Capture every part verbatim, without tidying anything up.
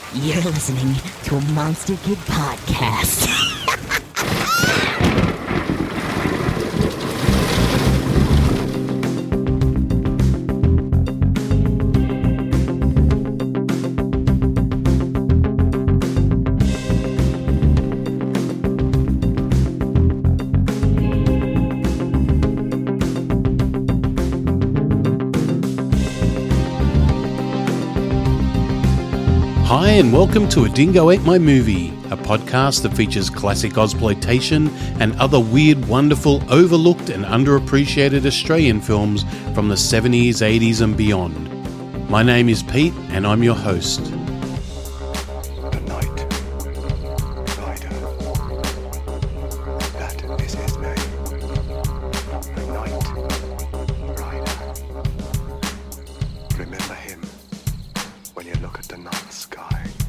You're listening to a Monster Kid podcast. Hi and welcome to A Dingo Ate My Movie, a podcast that features classic Ozploitation and other weird, wonderful, overlooked and underappreciated Australian films from the seventies, eighties and beyond. My name is Pete and I'm your host. The Night Rider. That is his name. The Night Rider. Remember him when you look at the night sky.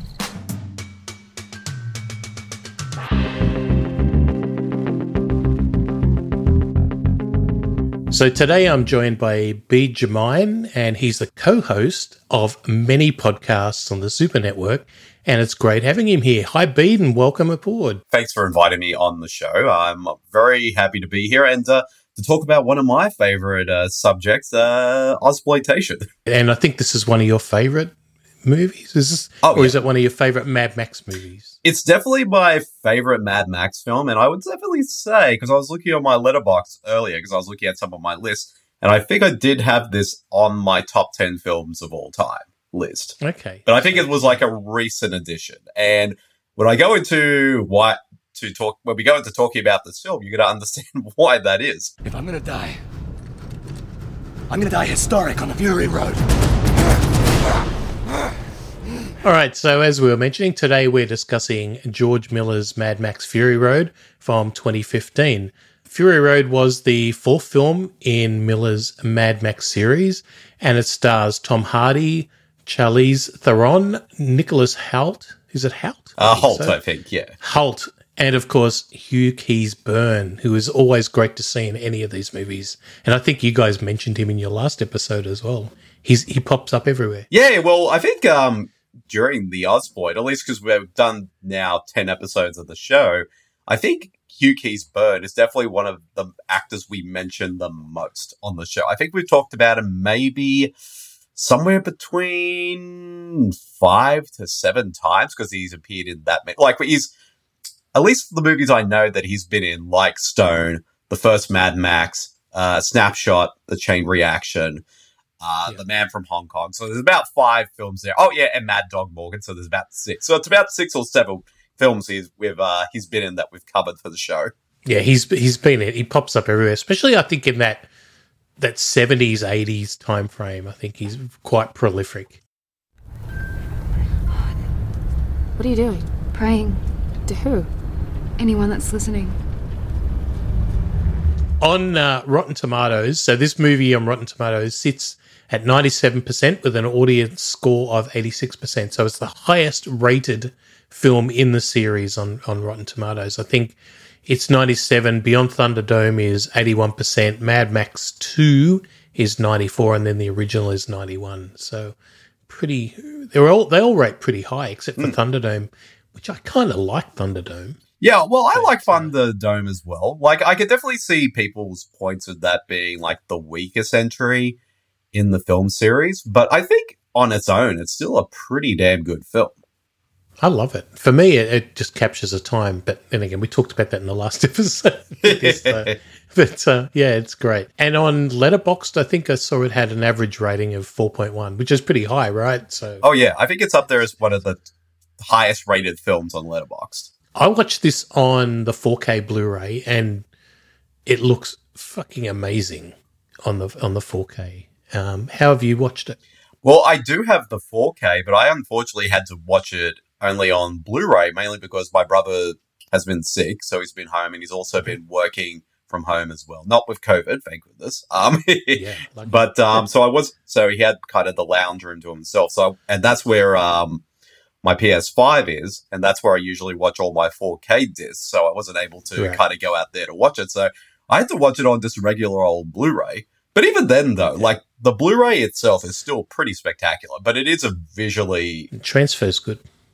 So today I'm joined by Bede Jermyn, and he's the co-host of many podcasts on the Super Network, and it's great having him here. Hi Bede, and welcome aboard. Thanks for inviting me on the show. I'm very happy to be here and uh, to talk about one of my favourite uh, subjects, uh, Ozploitation. And I think this is one of your favourite movies? Is this, oh, or yeah. is it one of your favourite Mad Max movies? It's definitely my favourite Mad Max film, and I would definitely say, because I was looking on my letterbox earlier, because I was looking at some of my lists, and I think I did have this on my top ten films of all time list. Okay. But I think it was like a recent addition. And when I go into why to talk, when we go into talking about this film, you're going to understand why that is. If I'm gonna die, I'm gonna die historic on the Fury Road. All right, so as we were mentioning, today we're discussing George Miller's Mad Max Fury Road from twenty fifteen. Fury Road was the fourth film in Miller's Mad Max series, and it stars Tom Hardy, Charlize Theron, Nicholas Hoult. Is it Hoult? Uh, I think Holt, so. I think, yeah. Hoult, and of course Hugh Keys-Byrne, who is always great to see in any of these movies. And I think you guys mentioned him in your last episode as well. He's he pops up everywhere. Yeah, well, I think um, during the Ozploit, at least because we've done now ten episodes of the show, I think Hugh Keys-Byrne is definitely one of the actors we mention the most on the show. I think we've talked about him maybe somewhere between five to seven times because he's appeared in that many. Like, he's, at least the movies I know that he's been in, like Stone, the first Mad Max, uh, Snapshot, The Chain Reaction, Uh, Yeah. The Man from Hong Kong. So there's about five films there. Oh, yeah, and Mad Dog Morgan. So there's about six. So it's about six or seven films he's, we've, uh, he's been in that we've covered for the show. Yeah, he's he's been in. He pops up everywhere, especially I think in that that seventies, eighties time frame. I think he's quite prolific. What are you doing? Praying. To who? Anyone that's listening. On uh, Rotten Tomatoes, so this movie on Rotten Tomatoes sits at ninety-seven percent with an audience score of eighty-six percent. So it's the highest rated film in the series on, on Rotten Tomatoes. I think it's ninety-seven. Beyond Thunderdome is eighty-one percent. Mad Max two is ninety-four, and then the original is ninety-one. So pretty, they're all they all rate pretty high except for mm. Thunderdome, which I kind of like Thunderdome. Yeah, well, I But, like uh, Thunderdome as well. Like, I could definitely see people's points of that being, like, the weakest entry in the film series. But I think, on its own, it's still a pretty damn good film. I love it. For me, it, it just captures the time. But then again, we talked about that in the last episode. this, uh, but, uh, yeah, it's great. And on Letterboxd, I think I saw it had an average rating of four point one, which is pretty high, right? So, Oh, yeah, I think it's up there as one of the highest rated films on Letterboxd. I watched this on the four K Blu-ray, and it looks fucking amazing on the on the four K. Um, how have you watched it? Well, I do have the four K, but I unfortunately had to watch it only on Blu-ray, mainly because my brother has been sick, so he's been home, and he's also been working from home as well. Not with COVID, thank goodness. Um, Yeah, like- but um, so I was, so he had kind of the lounge room to himself. So, and that's where um, my P S five is, and that's where I usually watch all my four K discs. So I wasn't able to Right. kind of go out there to watch it. So I had to watch it on just regular old Blu-ray. But even then, though, like the Blu-ray itself is still pretty spectacular, but it is a visually Transfer's good.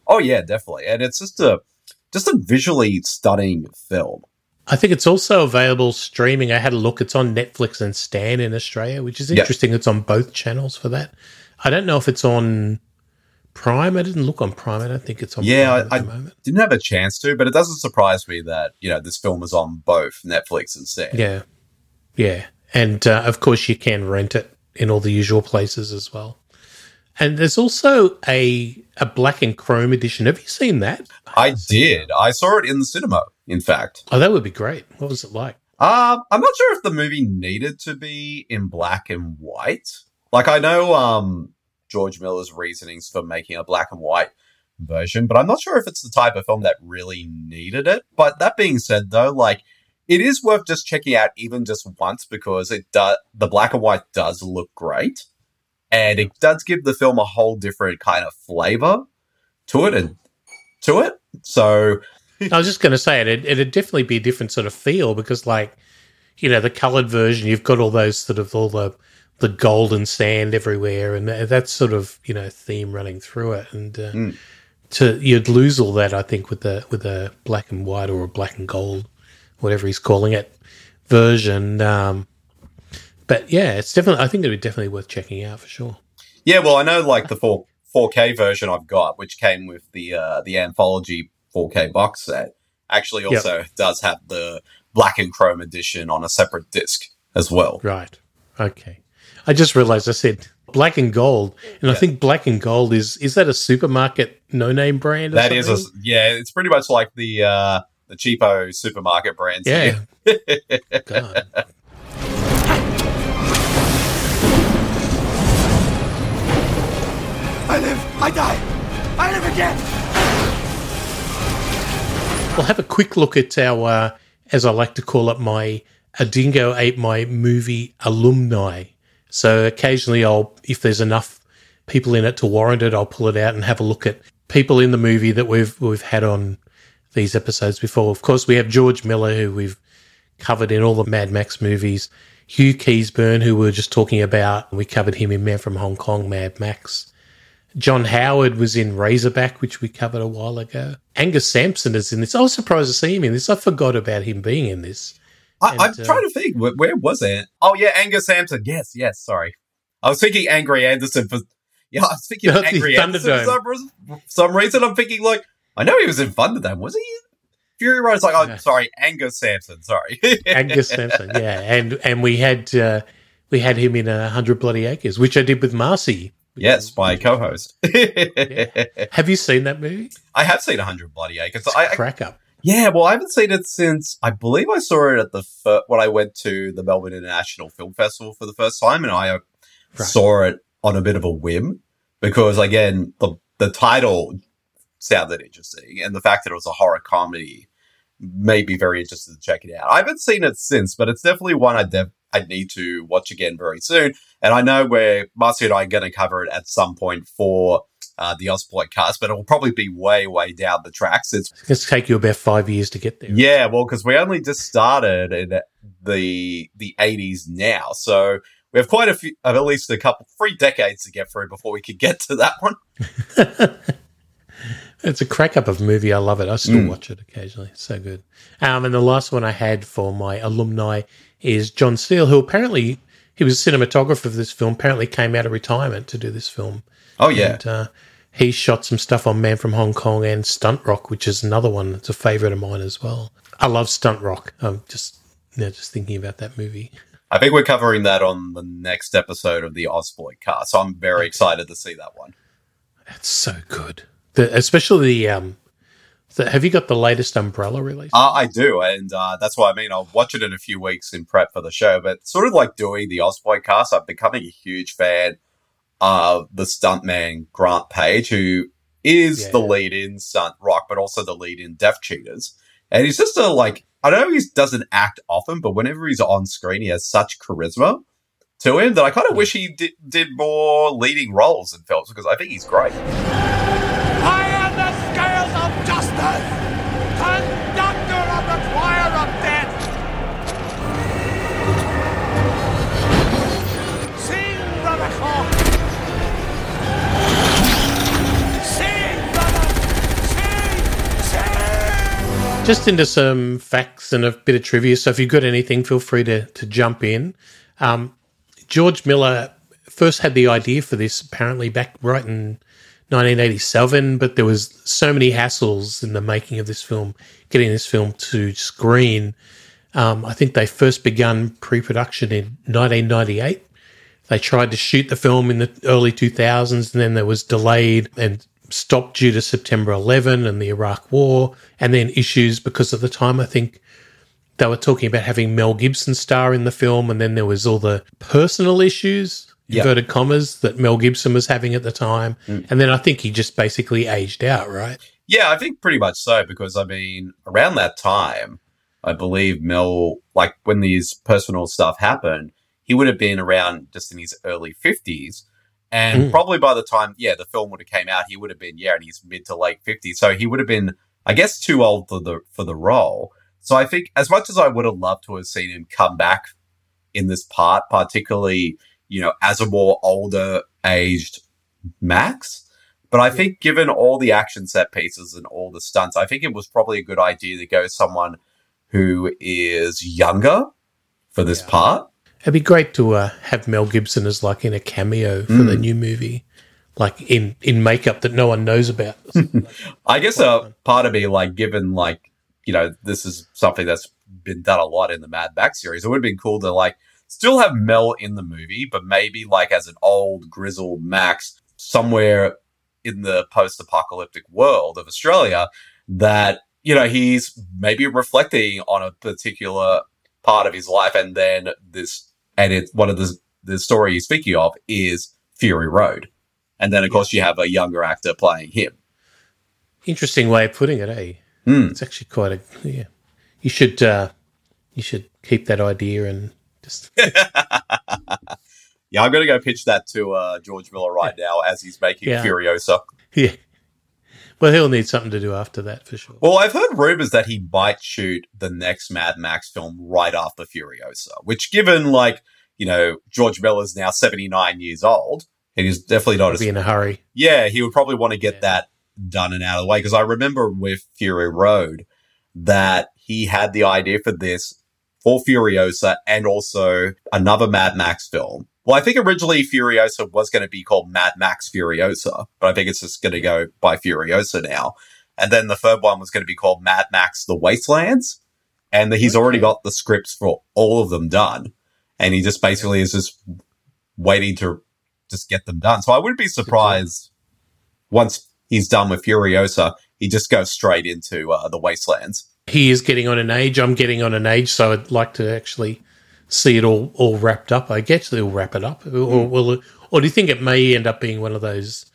Oh yeah, definitely. And it's just a just a visually stunning film. I think it's also available streaming. I had a look. It's on Netflix and Stan in Australia, which is interesting. Yep. It's on both channels for that. I don't know if it's on Prime. I didn't look on Prime. I don't think it's on yeah, Prime at I, the I moment. didn't have a chance to, but it doesn't surprise me that, you know, this film is on both Netflix and Stan. Yeah. Yeah. And, uh, of course, you can rent it in all the usual places as well. And there's also a a black and chrome edition. Have you seen that? I did. I saw it in the cinema, in fact. Oh, that would be great. What was it like? Um, I'm not sure if the movie needed to be in black and white. Like, I know um, George Miller's reasonings for making a black and white version, but I'm not sure if it's the type of film that really needed it. But that being said, though, like, it is worth just checking out even just once because it does, the black and white does look great. And it does give the film a whole different kind of flavor to it and to it. So I was just going to say it, it'd, it'd definitely be a different sort of feel because, like, you know, the coloured version, you've got all those sort of all the the golden sand everywhere, and that sort of, you know, theme running through it. And uh, mm. to you'd lose all that, I think, with the with a black and white or a black and gold, whatever he's calling it, version. Um, But yeah, it's definitely. I think it would be definitely worth checking out for sure. Yeah, well, I know like the four four K version I've got, which came with the uh, the anthology four K box set, actually also yep. does have the black and chrome edition on a separate disc as well. Right. Okay. I just realised I said black and gold, and yeah. I think black and gold is is that a supermarket no name brand? Or that something? is a yeah. It's pretty much like the uh, the cheapo supermarket brands. Yeah. God. I live, I die, I live again. We'll have a quick look at our, uh, as I like to call it, my A Dingo Ate My Movie alumni. So occasionally I'll, if there's enough people in it to warrant it, I'll pull it out and have a look at people in the movie that we've we've had on these episodes before. Of course, we have George Miller, who we've covered in all the Mad Max movies. Hugh Keays-Byrne, who we were just talking about. We covered him in Man from Hong Kong, Mad Max. John Howard was in Razorback, which we covered a while ago. Angus Sampson is in this. I was surprised to see him in this. I forgot about him being in this. I, and, I'm uh, trying to think. Where, where was it? Oh, yeah, Angus Sampson. Yes, yes, sorry. I was thinking Angry Anderson. For, yeah, I was thinking Angry Anderson for some, reason, for some reason. I'm thinking, like, I know he was in Thunderdome. Was he in Fury Road? It's like, oh, no. sorry, Angus Sampson. Sorry. Angus Sampson, yeah. And and we had uh, we had him in one hundred Bloody Acres, which I did with Marcy. Yes, my co-host. Yeah. Have you seen that movie? I have seen one hundred Bloody Acres. It's I, a crack up. Yeah, well, I haven't seen it since, I believe I saw it at the fir- when I went to the Melbourne International Film Festival for the first time, and I uh, right. saw it on a bit of a whim because, again, the the title sounded interesting, and the fact that it was a horror comedy made me very interested to check it out. I haven't seen it since, but it's definitely one I dev- I need to watch again very soon. And I know where Marcy and I are going to cover it at some point for uh, the Ozploid cast, but it will probably be way, way down the tracks. It's It's take you about five years to get there. Yeah, well, because we only just started in the the eighties now, so we have quite a few, at least a couple, three decades to get through before we could get to that one. It's a crack up of a movie. I love it. I still mm. watch it occasionally. It's so good. Um, and the last one I had for my alumni is John Steele, who apparently he was a cinematographer for this film. Apparently came out of retirement to do this film. Oh yeah, and, uh, he shot some stuff on Man from Hong Kong and Stunt Rock, which is another one that's a favourite of mine as well. I love Stunt Rock. I'm just you know, just thinking about that movie. I think we're covering that on the next episode of the Ozploid cast, so I'm very excited to see that one. That's so good. The, especially the, um, the, have you got the latest Umbrella release? Uh, I do, and uh, that's what I mean. I'll watch it in a few weeks in prep for the show, but sort of like doing the Ozploid cast, I'm becoming a huge fan of the stuntman Grant Page, who is yeah. the lead in Stunt Rock, but also the lead in Death Cheaters. And he's just a, like, I know he doesn't act often, but whenever he's on screen, he has such charisma to him that I kind of wish he did, did more leading roles in films because I think he's great. I am the scales of justice, conductor of the choir of death. Sing, brother Hawk. Sing, brother. Just into some facts and a bit of trivia. So if you've got anything, feel free to, to jump in. Um, George Miller first had the idea for this apparently back right in nineteen eighty-seven, but there was so many hassles in the making of this film, getting this film to screen. Um, I think they first begun pre-production in nineteen ninety-eight. They tried to shoot the film in the early two thousands, and then there was delayed and stopped due to September eleventh and the Iraq War, and then issues because at the time I think they were talking about having Mel Gibson star in the film, and then there was all the personal issues, Yep. inverted commas, that Mel Gibson was having at the time. Mm. And then I think he just basically aged out, right? Yeah, I think pretty much so, because, I mean, around that time, I believe Mel, like, when these personal stuff happened, he would have been around just in his early fifties. And mm. probably by the time, yeah, the film would have came out, he would have been, yeah, in his mid to late fifties. So he would have been, I guess, too old for the for the role. So I think as much as I would have loved to have seen him come back in this part, particularly, you know, as a more older aged Max. But I think given all the action set pieces and all the stunts, I think it was probably a good idea to go someone who is younger for this yeah. part. It'd be great to uh, have Mel Gibson as like in a cameo for mm. the new movie, like in, in makeup that no one knows about. I guess a uh, part of me, like, given like, you know, this is something that's been done a lot in the Mad Max series, it would have been cool to like still have Mel in the movie, but maybe like as an old grizzled Max somewhere in the post-apocalyptic world of Australia that, you know, he's maybe reflecting on a particular part of his life, and then this, and it, one of the, the story he's speaking of is Fury Road. And then, of course, you have a younger actor playing him. Interesting way of putting it, eh? Mm. It's actually quite a, yeah. You should, uh, you should keep that idea and just... Yeah, I'm going to go pitch that to uh, George Miller right now as he's making yeah. Furiosa. Yeah. Well, he'll need something to do after that, for sure. Well, I've heard rumors that he might shoot the next Mad Max film right after Furiosa, which given, like, you know, George Miller's now seventy-nine years old, and he's definitely not... He'll be in a hurry. Yeah, he would probably want to get yeah. that done and out of the way, because I remember with Fury Road that he had the idea for this for Furiosa and also another Mad Max film. Well, I think originally Furiosa was going to be called Mad Max Furiosa, but I think it's just going to go by Furiosa now. And then the third one was going to be called Mad Max The Wastelands, and he's okay. already got the scripts for all of them done, and he just basically is just waiting to just get them done. So I wouldn't be surprised once he's done with Furiosa, he just goes straight into uh, The Wastelands. He is getting on an age. I'm getting on an age, so I'd like to actually see it all, all wrapped up. I guess they'll wrap it up. Or, mm. will, or do you think it may end up being one of those,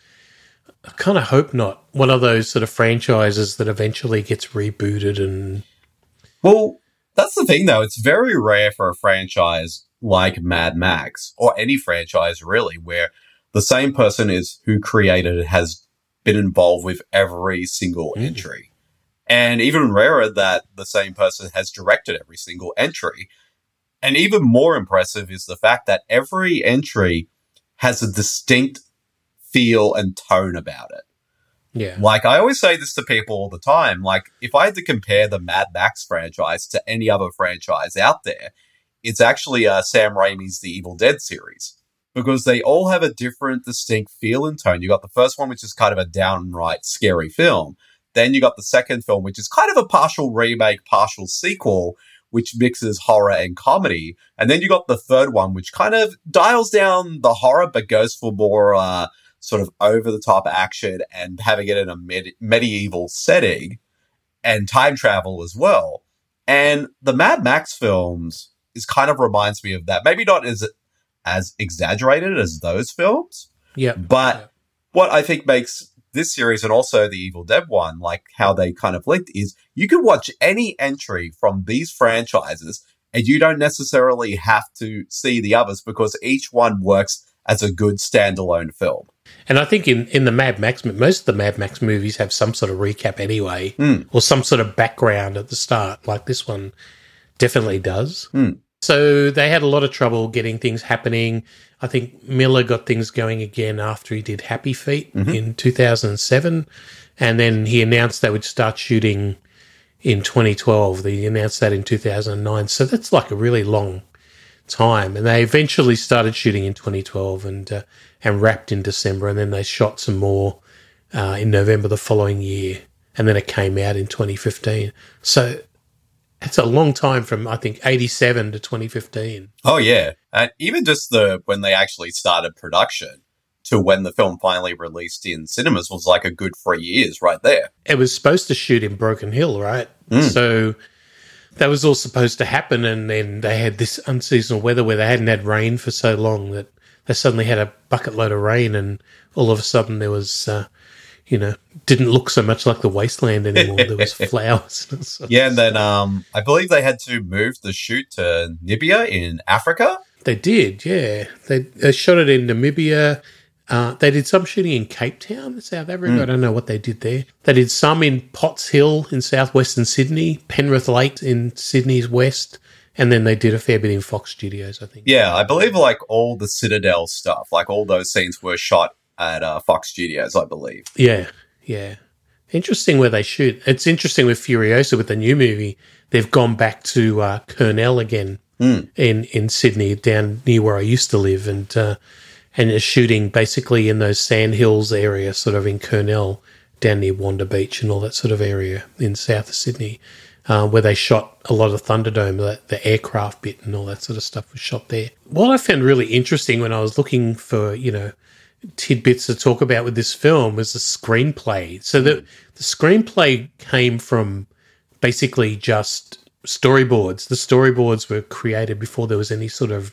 I kind of hope not, one of those sort of franchises that eventually gets rebooted and... Well, that's the thing, though. It's very rare for a franchise like Mad Max, or any franchise really, where the same person is who created it has been involved with every single mm. entry. And even rarer that the same person has directed every single entry. And even more impressive is the fact that every entry has a distinct feel and tone about it. Yeah. Like, I always say this to people all the time. Like, if I had to compare the Mad Max franchise to any other franchise out there, it's actually uh, Sam Raimi's The Evil Dead series. Because they all have a different, distinct feel and tone. You got the first one, which is kind of a downright scary film. Then you got the second film, which is kind of a partial remake, partial sequel, which mixes horror and comedy. And then you got the third one, which kind of dials down the horror, but goes for more uh, sort of over-the-top action and having it in a med- medieval setting and time travel as well. And the Mad Max films is kind of reminds me of that. Maybe not as as exaggerated as those films. Yeah. But yeah. what I think makes this series and also the Evil Dead one, like how they kind of linked, is you can watch any entry from these franchises and you don't necessarily have to see the others because each one works as a good standalone film. And I think in, in the Mad Max, most of the Mad Max movies have some sort of recap anyway, mm. or some sort of background at the start, like this one definitely does. Mm. So they had a lot of trouble getting things happening. I think Miller got things going again after he did Happy Feet mm-hmm. in two thousand seven. And then he announced they would start shooting in twenty twelve. They announced that in two thousand nine. So that's like a really long time. And they eventually started shooting in twenty twelve and uh, and wrapped in December. And then they shot some more uh, in November the following year. And then it came out in twenty fifteen. So it's a long time from, I think, eighty-seven to twenty fifteen. Oh, yeah. And even just the when they actually started production to when the film finally released in cinemas was like a good three years right there. It was supposed to shoot in Broken Hill, right? Mm. So that was all supposed to happen, and then they had this unseasonal weather where they hadn't had rain for so long that they suddenly had a bucket load of rain, and all of a sudden there was, uh, you know, didn't look so much like the wasteland anymore. There was flowers. And so Yeah, and then um, I believe they had to move the shoot to Namibia in Africa. They did, yeah. They, they shot it in Namibia. Uh, they did some shooting in Cape Town, South Africa. Mm. I don't know what they did there. They did some in Potts Hill in southwestern Sydney, Penrith Lake in Sydney's west, and then they did a fair bit in Fox Studios, I think. Yeah, I believe like all the Citadel stuff, like all those scenes were shot at uh, Fox Studios, I believe. Yeah, yeah. Interesting where they shoot. It's interesting with Furiosa, with the new movie, they've gone back to uh, Kurnell again mm. in, in Sydney, down near where I used to live, and uh, and is shooting basically in those sandhills area, sort of in Kurnell, down near Wanda Beach and all that sort of area in south of Sydney, uh, where they shot a lot of Thunderdome, the, the aircraft bit and all that sort of stuff was shot there. What I found really interesting when I was looking for, you know, tidbits to talk about with this film was the screenplay. So the, the screenplay came from basically just storyboards. The storyboards were created before there was any sort of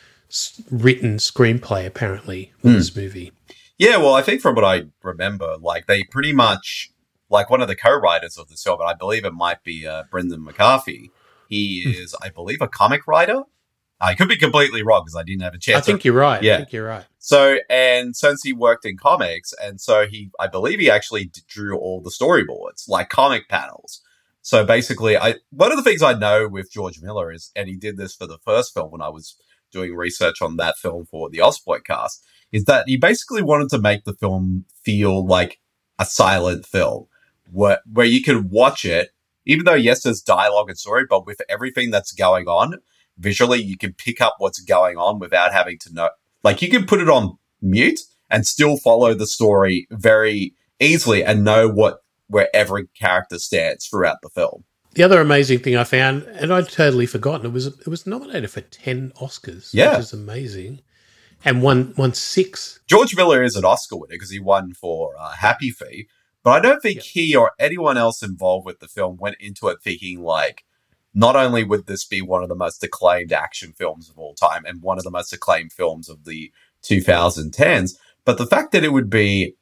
written screenplay, apparently, with Mm. this movie. Yeah, well, I think from what I remember, like they pretty much, like one of the co-writers of this film, and I believe it might be uh, Brendan McCarthy. He is, I believe, a comic writer. I could be completely wrong because I didn't have a chance. I think to, you're right. Yeah. I think you're right. So, and since he worked in comics, and so he, I believe he actually d- drew all the storyboards, like comic panels. So basically, I one of the things I know with George Miller is, and he did this for the first film when I was doing research on that film for the Ozploit cast, is that he basically wanted to make the film feel like a silent film where, where you can watch it, even though, yes, there's dialogue and story, but with everything that's going on, visually, you can pick up what's going on without having to know. Like, you can put it on mute and still follow the story very easily and know what where every character stands throughout the film. The other amazing thing I found, and I'd totally forgotten, it was it was nominated for ten Oscars, Yeah. which is amazing, and won won six. George Miller is an Oscar winner because he won for uh, Happy Feet, but I don't think Yeah. he or anyone else involved with the film went into it thinking like, not only would this be one of the most acclaimed action films of all time and one of the most acclaimed films of the twenty tens, but the fact that it would be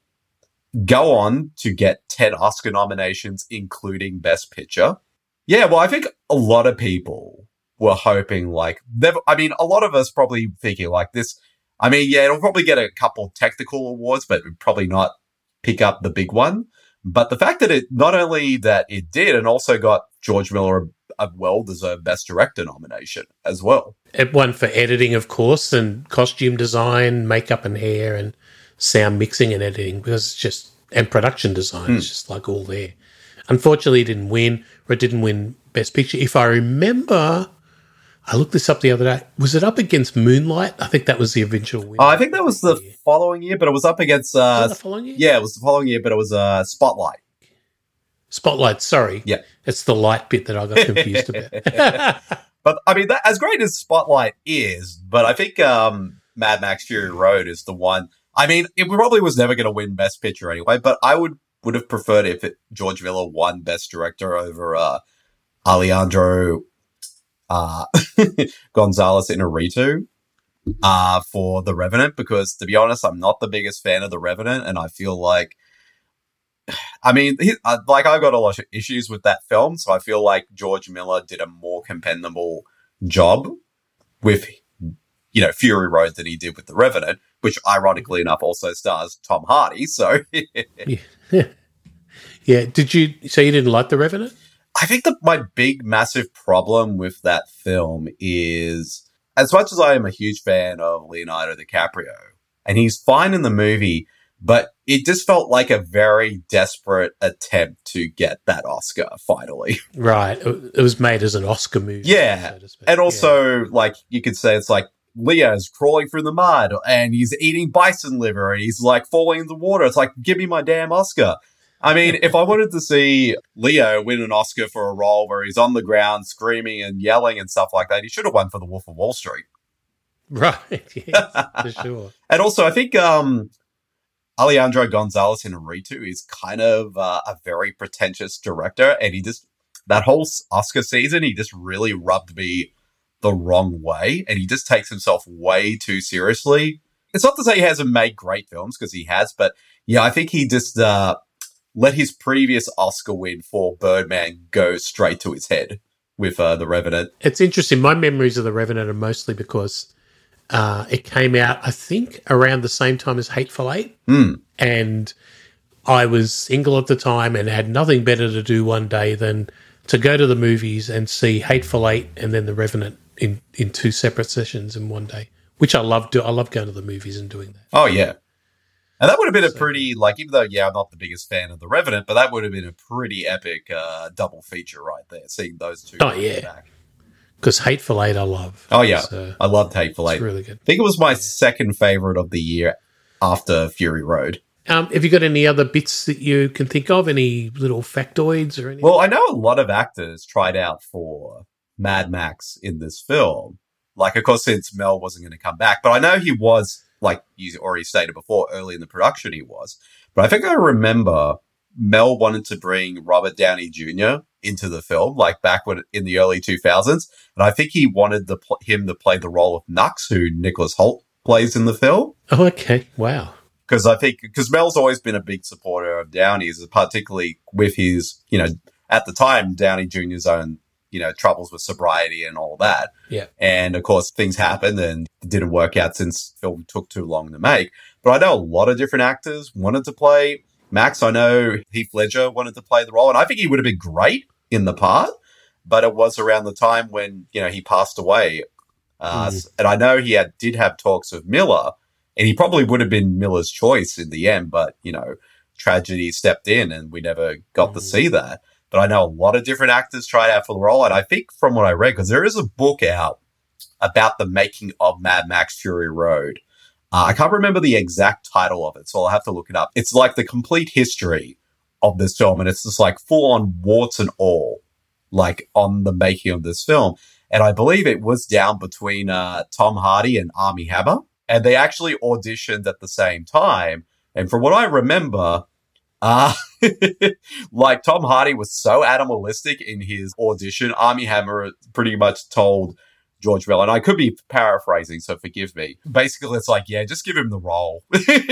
go on to get ten Oscar nominations, including Best Picture. Yeah, well, I think a lot of people were hoping like, never, I mean, a lot of us probably thinking like this. I mean, yeah, it'll probably get a couple technical awards, but it would probably not pick up the big one. But the fact that it, not only that it did, and also got George Miller a, a well-deserved Best Director nomination as well. It won for editing, of course, and costume design, makeup and hair, and sound mixing and editing, because it's just, and production design, Hmm. it's just like all there. Unfortunately, it didn't win, or it didn't win Best Picture. If I remember, I looked this up the other day. Was it up against Moonlight? I think that was the eventual winner. Oh, I think that was the following year, but it was up against... Uh, Was that the following year? Yeah, it was the following year, but it was uh, Spotlight. Spotlight, sorry. Yeah. It's the light bit that I got confused about. But, I mean, that, as great as Spotlight is, but I think um, Mad Max Fury Road is the one... I mean, it probably was never going to win Best Picture anyway, but I would would have preferred if it, George Miller won Best Director over uh, Alejandro uh, Gonzalez Inarritu uh, for The Revenant, because, to be honest, I'm not the biggest fan of The Revenant, and I feel like I mean, he, uh, like, I got a lot of issues with that film, so I feel like George Miller did a more compendable job with, you know, Fury Road than he did with The Revenant, which, ironically enough, also stars Tom Hardy, so... yeah. Yeah. Did you, so you didn't like The Revenant? I think that my big, massive problem with that film is, as much as I am a huge fan of Leonardo DiCaprio, and he's fine in the movie, But it just felt like a very desperate attempt to get that Oscar finally. Right. It was made as an Oscar movie. Yeah. So to speak. And also, Yeah. like, you could say it's like Leo's crawling through the mud and he's eating bison liver and he's like falling in the water. It's like, give me my damn Oscar. I mean, if I wanted to see Leo win an Oscar for a role where he's on the ground screaming and yelling and stuff like that, he should have won for The Wolf of Wall Street. Right. Yes, for sure. And also, I think um, Alejandro Gonzalez Inarritu is kind of uh, a very pretentious director, and he just, that whole Oscar season, he just really rubbed me the wrong way, and he just takes himself way too seriously. It's not to say he hasn't made great films, because he has, but yeah, I think he just uh, let his previous Oscar win for Birdman go straight to his head with uh, The Revenant. It's interesting. My memories of The Revenant are mostly because uh, it came out, I think, around the same time as Hateful Eight. Mm. And I was single at the time and had nothing better to do one day than to go to the movies and see Hateful Eight and then The Revenant in, in two separate sessions in one day, which I love. Do I love going to the movies and doing that. Oh, yeah. And that would have been a pretty, like, even though, yeah, I'm not the biggest fan of The Revenant, but that would have been a pretty epic uh, double feature right there, seeing those two. Oh, yeah. Back. Because Hateful Eight I love. Oh, yeah. So I loved Hateful Eight. it's really good. I think it was my second favorite of the year after Fury Road. Um, have you got any other bits that you can think of? Any little factoids or anything? Well, I know a lot of actors tried out for Mad Max in this film. Like, of course, since Mel wasn't going to come back. But I know he was, like you already stated before, early in the production he was. But I think I remember Mel wanted to bring Robert Downey Junior into the film, like back when in the early two thousands. And I think he wanted the, him to play the role of Nux, who Nicholas Hoult plays in the film. Oh, okay. Wow. Because I think, because Mel's always been a big supporter of Downey's, particularly with his, you know, at the time, Downey Junior's own, you know, troubles with sobriety and all that. Yeah. And of course, things happened and it didn't work out since the film took too long to make. But I know a lot of different actors wanted to play Max. I know Heath Ledger wanted to play the role, and I think he would have been great in the part. But it was around the time when, you know, he passed away. Uh, Mm. And I know he had did have talks with Miller, and he probably would have been Miller's choice in the end. But, you know, tragedy stepped in and we never got to see that. But I know a lot of different actors tried out for the role. And I think from what I read, because there is a book out about the making of Mad Max Fury Road. Uh, I can't remember the exact title of it, so I'll have to look it up. It's like the complete history of this film, and it's just like full on warts and all, like on the making of this film. And I believe it was down between uh, Tom Hardy and Armie Hammer, and they actually auditioned at the same time. And from what I remember, uh, like Tom Hardy was so animalistic in his audition, Armie Hammer pretty much told George Miller, and I could be paraphrasing, so forgive me. Basically, it's like, yeah, just give him the role.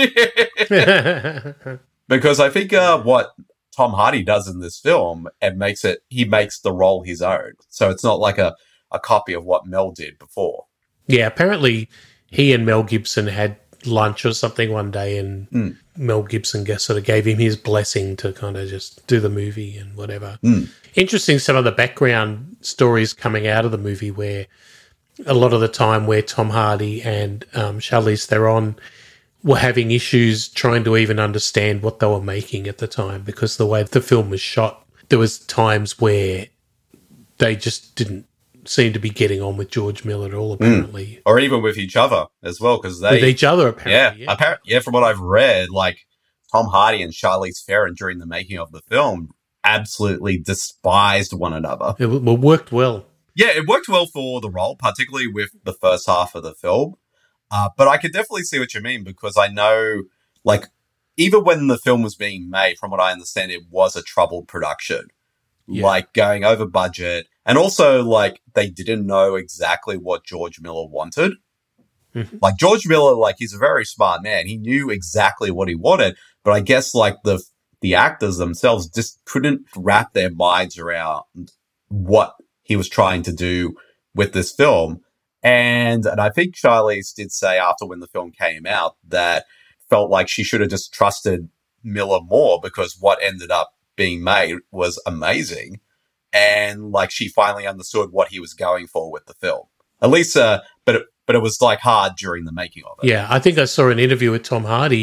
Because I think uh, what Tom Hardy does in this film, and makes it, he makes the role his own. So it's not like a, a copy of what Mel did before. Yeah, apparently he and Mel Gibson had lunch or something one day, and Mm. Mel Gibson guess sort of gave him his blessing to kind of just do the movie and whatever. Mm. Interesting, some of the background stories coming out of the movie, where a lot of the time where Tom Hardy and um, Charlize Theron were having issues trying to even understand what they were making at the time, because the way the film was shot, there was times where they just didn't seem to be getting on with George Miller at all, apparently. Mm. Or even with each other as well, because they... With each other, apparently. Yeah, Yeah, apparently, yeah, from what I've read, like Tom Hardy and Charlize Theron during the making of the film absolutely despised one another. It w- worked well. Yeah, it worked well for the role, particularly with the first half of the film. Uh, but I could definitely see what you mean, because I know, like, even when the film was being made, from what I understand, it was a troubled production. Yeah. Like, going over budget. And also, like, they didn't know exactly what George Miller wanted. Mm-hmm. Like, George Miller, like, he's a very smart man. He knew exactly what he wanted. But I guess, like, the the actors themselves just couldn't wrap their minds around what he was trying to do with this film. And and I think Charlize did say after when the film came out that felt like she should have just trusted Miller more, because what ended up being made was amazing. And like she finally understood what he was going for with the film. At least, uh, but it, but it was like hard during the making of it. Yeah, I think I saw an interview with Tom Hardy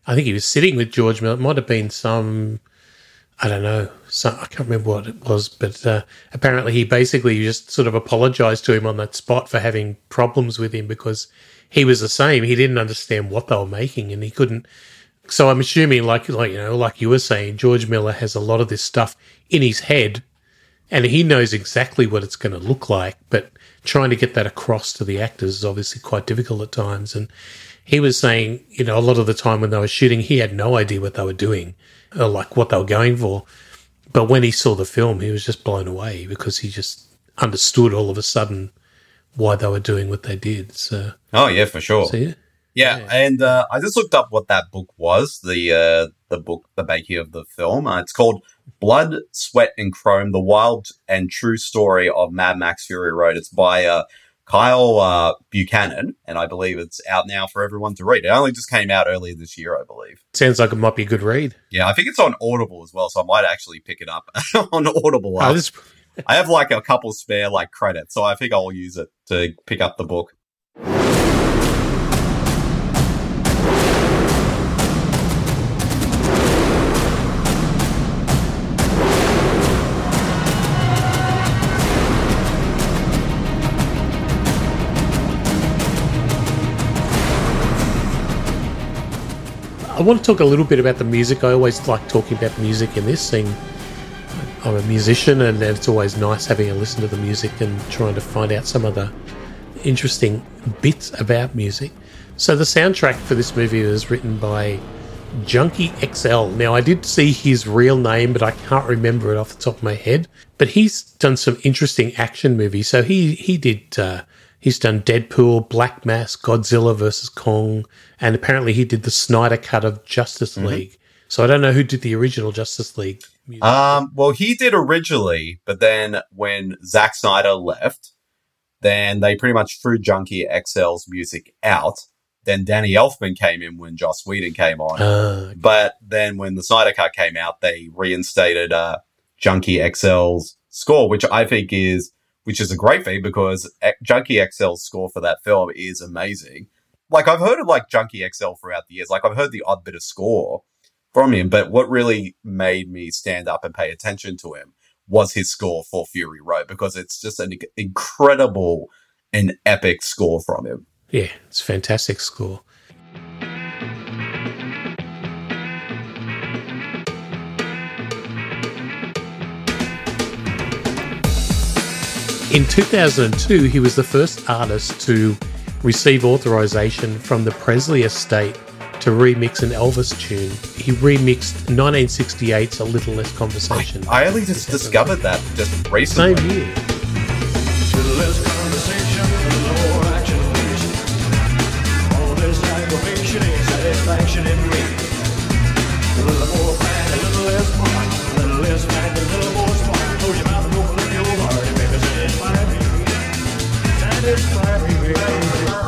I think he was sitting with George Miller. It might have been some, I don't know, some, I can't remember what it was, but uh, apparently he basically just sort of apologised to him on that spot for having problems with him because he was the same. He didn't understand what they were making and he couldn't. So I'm assuming, like, like you know, like you were saying, George Miller has a lot of this stuff in his head and he knows exactly what it's going to look like, but trying to get that across to the actors is obviously quite difficult at times. And he was saying, you know, a lot of the time when they were shooting, he had no idea what they were doing or like what they were going for. But when he saw the film, he was just blown away because he just understood all of a sudden why they were doing what they did. So, oh yeah, for sure. So, yeah. Yeah, Yeah. and uh, I just looked up what that book was, the uh, the book, the making of the film. Uh, it's called Blood, Sweat and Chrome, The Wild and True Story of Mad Max Fury Road. It's by uh, Kyle uh, Buchanan, and I believe it's out now for everyone to read. It only just came out earlier this year, I believe. Sounds like it might be a good read. Yeah, I think it's on Audible as well, so I might actually pick it up on Audible. Oh, this, I have like a couple spare like credits, so I think I'll use it to pick up the book. I want to talk a little bit about the music. I always like talking about music in this thing. I'm a musician and it's always nice having a listen to the music and trying to find out some of the interesting bits about music. So the soundtrack for this movie was written by Junkie X L. Now, I did see his real name, but I can't remember it off the top of my head. But he's done some interesting action movies. So he, he did... Uh, He's done Deadpool, Black Mass, Godzilla versus Kong, and apparently he did the Snyder cut of Justice Mm-hmm. League. So I don't know who did the original Justice League music. Um, well, he did originally, but then when Zack Snyder left, then they pretty much threw Junkie X L's music out. Then Danny Elfman came in when Joss Whedon came on. Uh, But then when the Snyder cut came out, they reinstated uh, Junkie X L's score, which I think is... which is a great thing because Junkie X L's score for that film is amazing. Like, I've heard of, like, Junkie X L throughout the years. Like, I've heard the odd bit of score from him, but what really made me stand up and pay attention to him was his score for Fury Road because it's just an incredible and epic score from him. yeah, it's a fantastic score. In two thousand two, he was the first artist to receive authorization from the Presley estate to remix an Elvis tune. He remixed nineteen sixty-eight's A Little Less Conversation. I only just discovered that just recently. Same year. Little less conversation, a little more action, please. All this aggravation ain't satisfaction in me. A little more fat, a little less fun. A little less fat, a little more smart. Close your mouth and open up your heart and baby, satisfy me. Satisfy me, baby.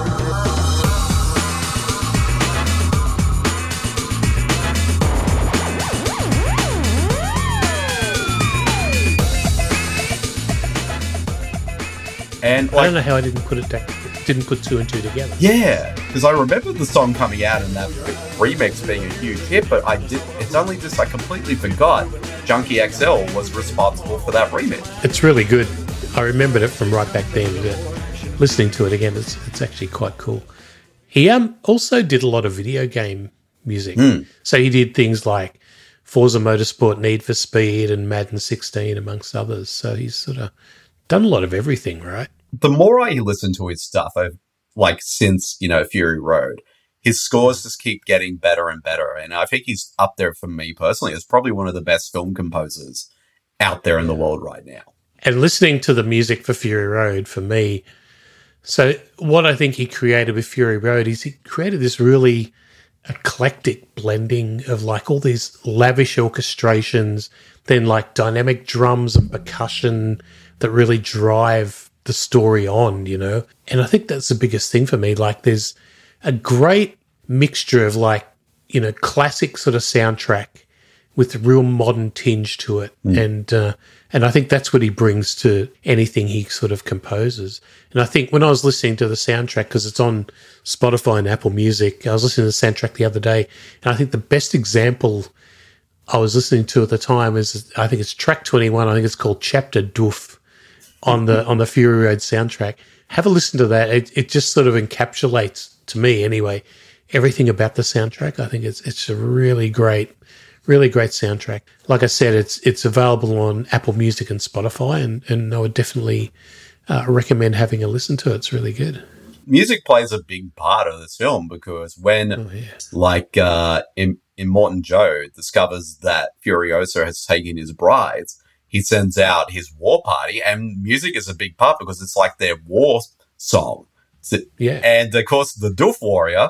And I like, don't know how I didn't put it back, didn't put two and two together. yeah, because I remember the song coming out and that remix being a huge hit, but I did. It's only just I completely forgot Junkie X L was responsible for that remix. It's really good. I remembered it from right back then. But listening to it again, it's it's actually quite cool. He um also did a lot of video game music. So he did things like Forza Motorsport, Need for Speed, and Madden sixteen, amongst others. So he's sort of done a lot of everything, right? The more I listen to his stuff, I've, like since, you know, Fury Road, his scores just keep getting better and better. And I think he's up there for me personally as probably one of the best film composers out there in the world right now. And listening to the music for Fury Road, for me, so what I think he created with Fury Road is he created this really eclectic blending of like all these lavish orchestrations, then like dynamic drums and percussion that really drive the story on, you know? And I think that's the biggest thing for me. Like there's a great mixture of like, you know, classic sort of soundtrack with a real modern tinge to it. Mm. And uh, and I think that's what he brings to anything he sort of composes. And I think when I was listening to the soundtrack, because it's on Spotify and Apple Music, I was listening to the soundtrack the other day, and I think the best example I was listening to at the time is, I think it's track twenty-one, I think it's called Chapter Doof on the on the Fury Road soundtrack. Have a listen to that. It, it just sort of encapsulates, to me anyway, everything about the soundtrack. I think it's it's a really great, really great soundtrack. Like I said, it's it's available on Apple Music and Spotify, and, and I would definitely uh, recommend having a listen to it. It's really good. Music plays a big part of this film because when, oh, yeah. like, uh, in, Immortan Joe discovers that Furiosa has taken his brides, he sends out his war party, and music is a big part because it's like their war song. So, yeah. And, of course, the Doof Warrior.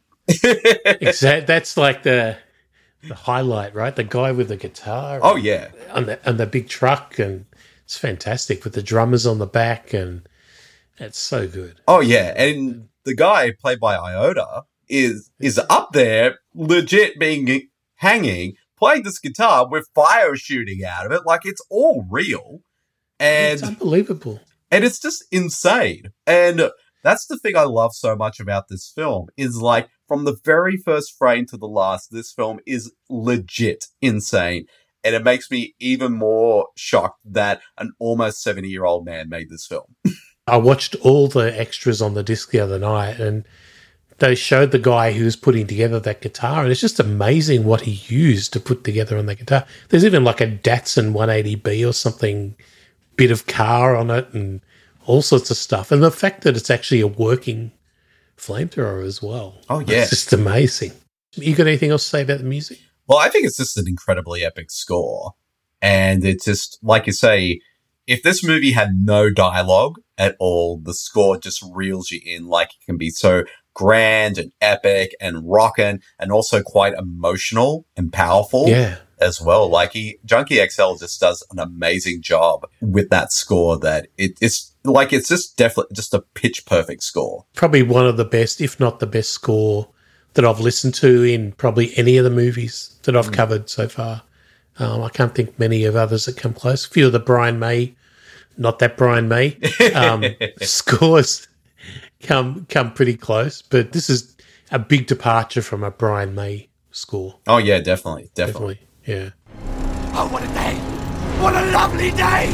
Exactly. That's like the the highlight, right? The guy with the guitar. Oh, yeah. And the, and the big truck, and it's fantastic with the drummers on the back, and it's so good. Oh, yeah. And the guy played by Iota is is up there legit being hanging, playing this guitar with fire shooting out of it. Like, it's all real. And it's unbelievable. And it's just insane. And that's the thing I love so much about this film is, like, from the very first frame to the last, this film is legit insane. And it makes me even more shocked that an almost seventy-year-old man made this film. I watched all the extras on the disc the other night, and they showed the guy who was putting together that guitar, and it's just amazing what he used to put together on that guitar. There's even like a Datsun one eighty B or something, bit of car on it, and all sorts of stuff. And the fact that it's actually a working flamethrower as well. Oh, yeah. It's just amazing. You got anything else to say about the music? Well, I think it's just an incredibly epic score. And it's just, like you say, if this movie had no dialogue at all, the score just reels you in. Like, it can be so grand and epic and rockin', and also quite emotional and powerful yeah. as well. Like, he, Junkie X L just does an amazing job with that score that it, it's like, it's just definitely just a pitch perfect score. Probably one of the best, if not the best score that I've listened to in probably any of the movies that I've mm. covered so far. Um, I can't think many of others that come close. A few of the Brian May, not that Brian May, um, scores come come pretty close, but this is a big departure from a Brian May score. Oh, yeah, definitely, definitely. Definitely, yeah. Oh, what a day! What a lovely day!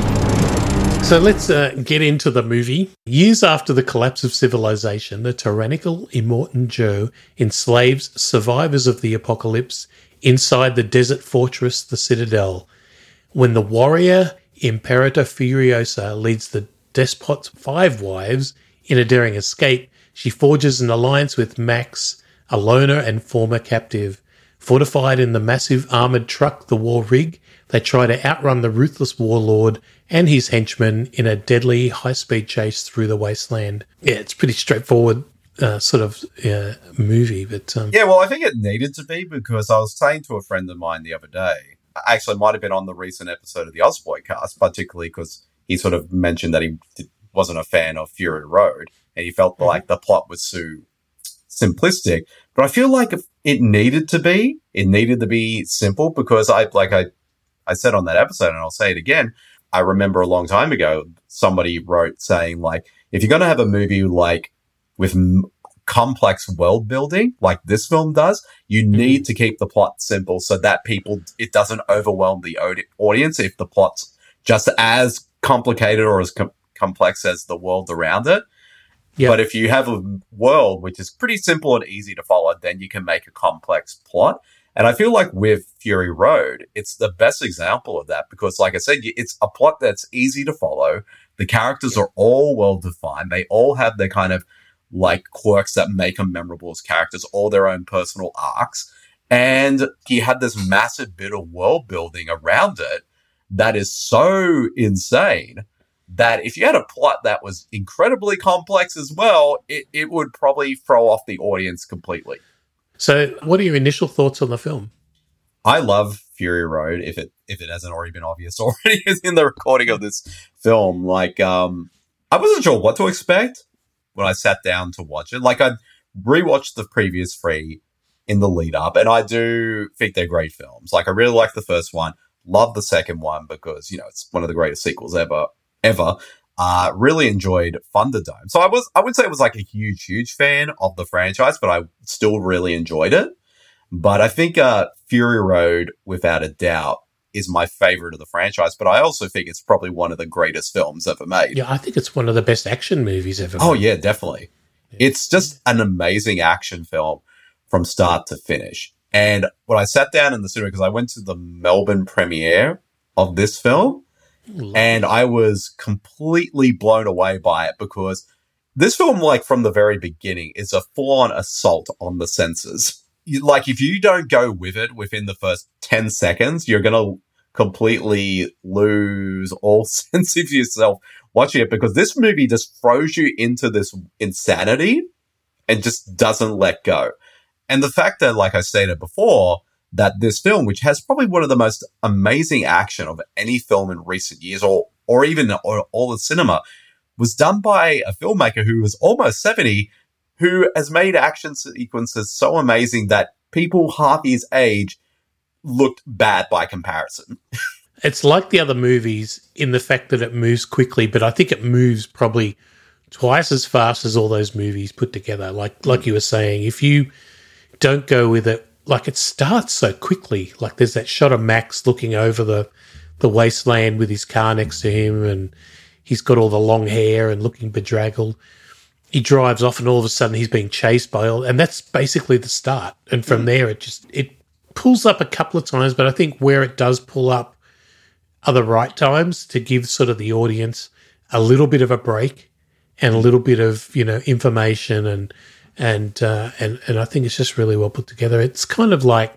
So let's uh, get into the movie. Years after the collapse of civilization, the tyrannical Immortan Joe enslaves survivors of the apocalypse inside the desert fortress, the Citadel. When the warrior Imperator Furiosa leads the despot's five wives in a daring escape, she forges an alliance with Max, a loner and former captive. Fortified in the massive armoured truck, the War Rig, they try to outrun the ruthless warlord and his henchmen in a deadly high-speed chase through the wasteland. Yeah, it's pretty straightforward uh, sort of uh, movie. But um, yeah, well, I think it needed to be, because I was saying to a friend of mine the other day, actually might have been on the recent episode of the Ozboy cast, particularly because he sort of mentioned that he did, wasn't a fan of Fury Road, and he felt mm-hmm. like the plot was too simplistic. But I feel like if it needed to be, it needed to be simple, because I, like I, I said on that episode, and I'll say it again, I remember a long time ago, somebody wrote saying, like, if you're going to have a movie like with m- complex world building like this film does, you need to keep the plot simple so that people, it doesn't overwhelm the od- audience if the plot's just as complicated or as com- complex as the world around it. Yep. But if you have a world which is pretty simple and easy to follow, then you can make a complex plot. And I feel like with Fury Road, it's the best example of that, because, like I said, it's a plot that's easy to follow. The characters yep. are all well defined. They all have their kind of like quirks that make them memorable as characters, all their own personal arcs. And he had this massive bit of world building around it that is so insane that if you had a plot that was incredibly complex as well, it, it would probably throw off the audience completely. So what are your initial thoughts on the film? I love Fury Road, if it if it hasn't already been obvious already in the recording of this film. Like, um, I wasn't sure what to expect when I sat down to watch it. Like, I rewatched the previous three in the lead up. And I do think they're great films. Like, I really like the first one. Love the second one because, you know, it's one of the greatest sequels ever, ever. Uh, really enjoyed Thunderdome. So I was, I would say I was like a huge, huge fan of the franchise, but I still really enjoyed it. But I think, uh, Fury Road, without a doubt, is my favorite of the franchise. But I also think it's probably one of the greatest films ever made. Yeah, I think it's one of the best action movies ever Oh, made. yeah, definitely. Yeah. It's just an amazing action film from start to finish. And when I sat down in the cinema, because I went to the Melbourne premiere of this film, Ooh, and I was completely blown away by it because this film, like from the very beginning, is a full-on assault on the senses. You, like, if you don't go with it within the first ten seconds, you're going to completely lose all sense of yourself watching it, because this movie just throws you into this insanity and just doesn't let go. And the fact that, like I stated before, that this film, which has probably one of the most amazing action of any film in recent years, or or even or, all the cinema, was done by a filmmaker who was almost seventy, who has made action sequences so amazing that people half his age looked bad by comparison. It's like the other movies in the fact that it moves quickly, but I think it moves probably twice as fast as all those movies put together. Like like you were saying, if you don't go with it, like it starts so quickly. Like there's that shot of Max looking over the, the wasteland with his car next to him, and he's got all the long hair and looking bedraggled. He drives off and all of a sudden he's being chased by all, and that's basically the start. And from mm. there, it just, it pulls up a couple of times, but I think where it does pull up are the right times to give sort of the audience a little bit of a break and a little bit of, you know, information and, And, uh, and and I think it's just really well put together. It's kind of like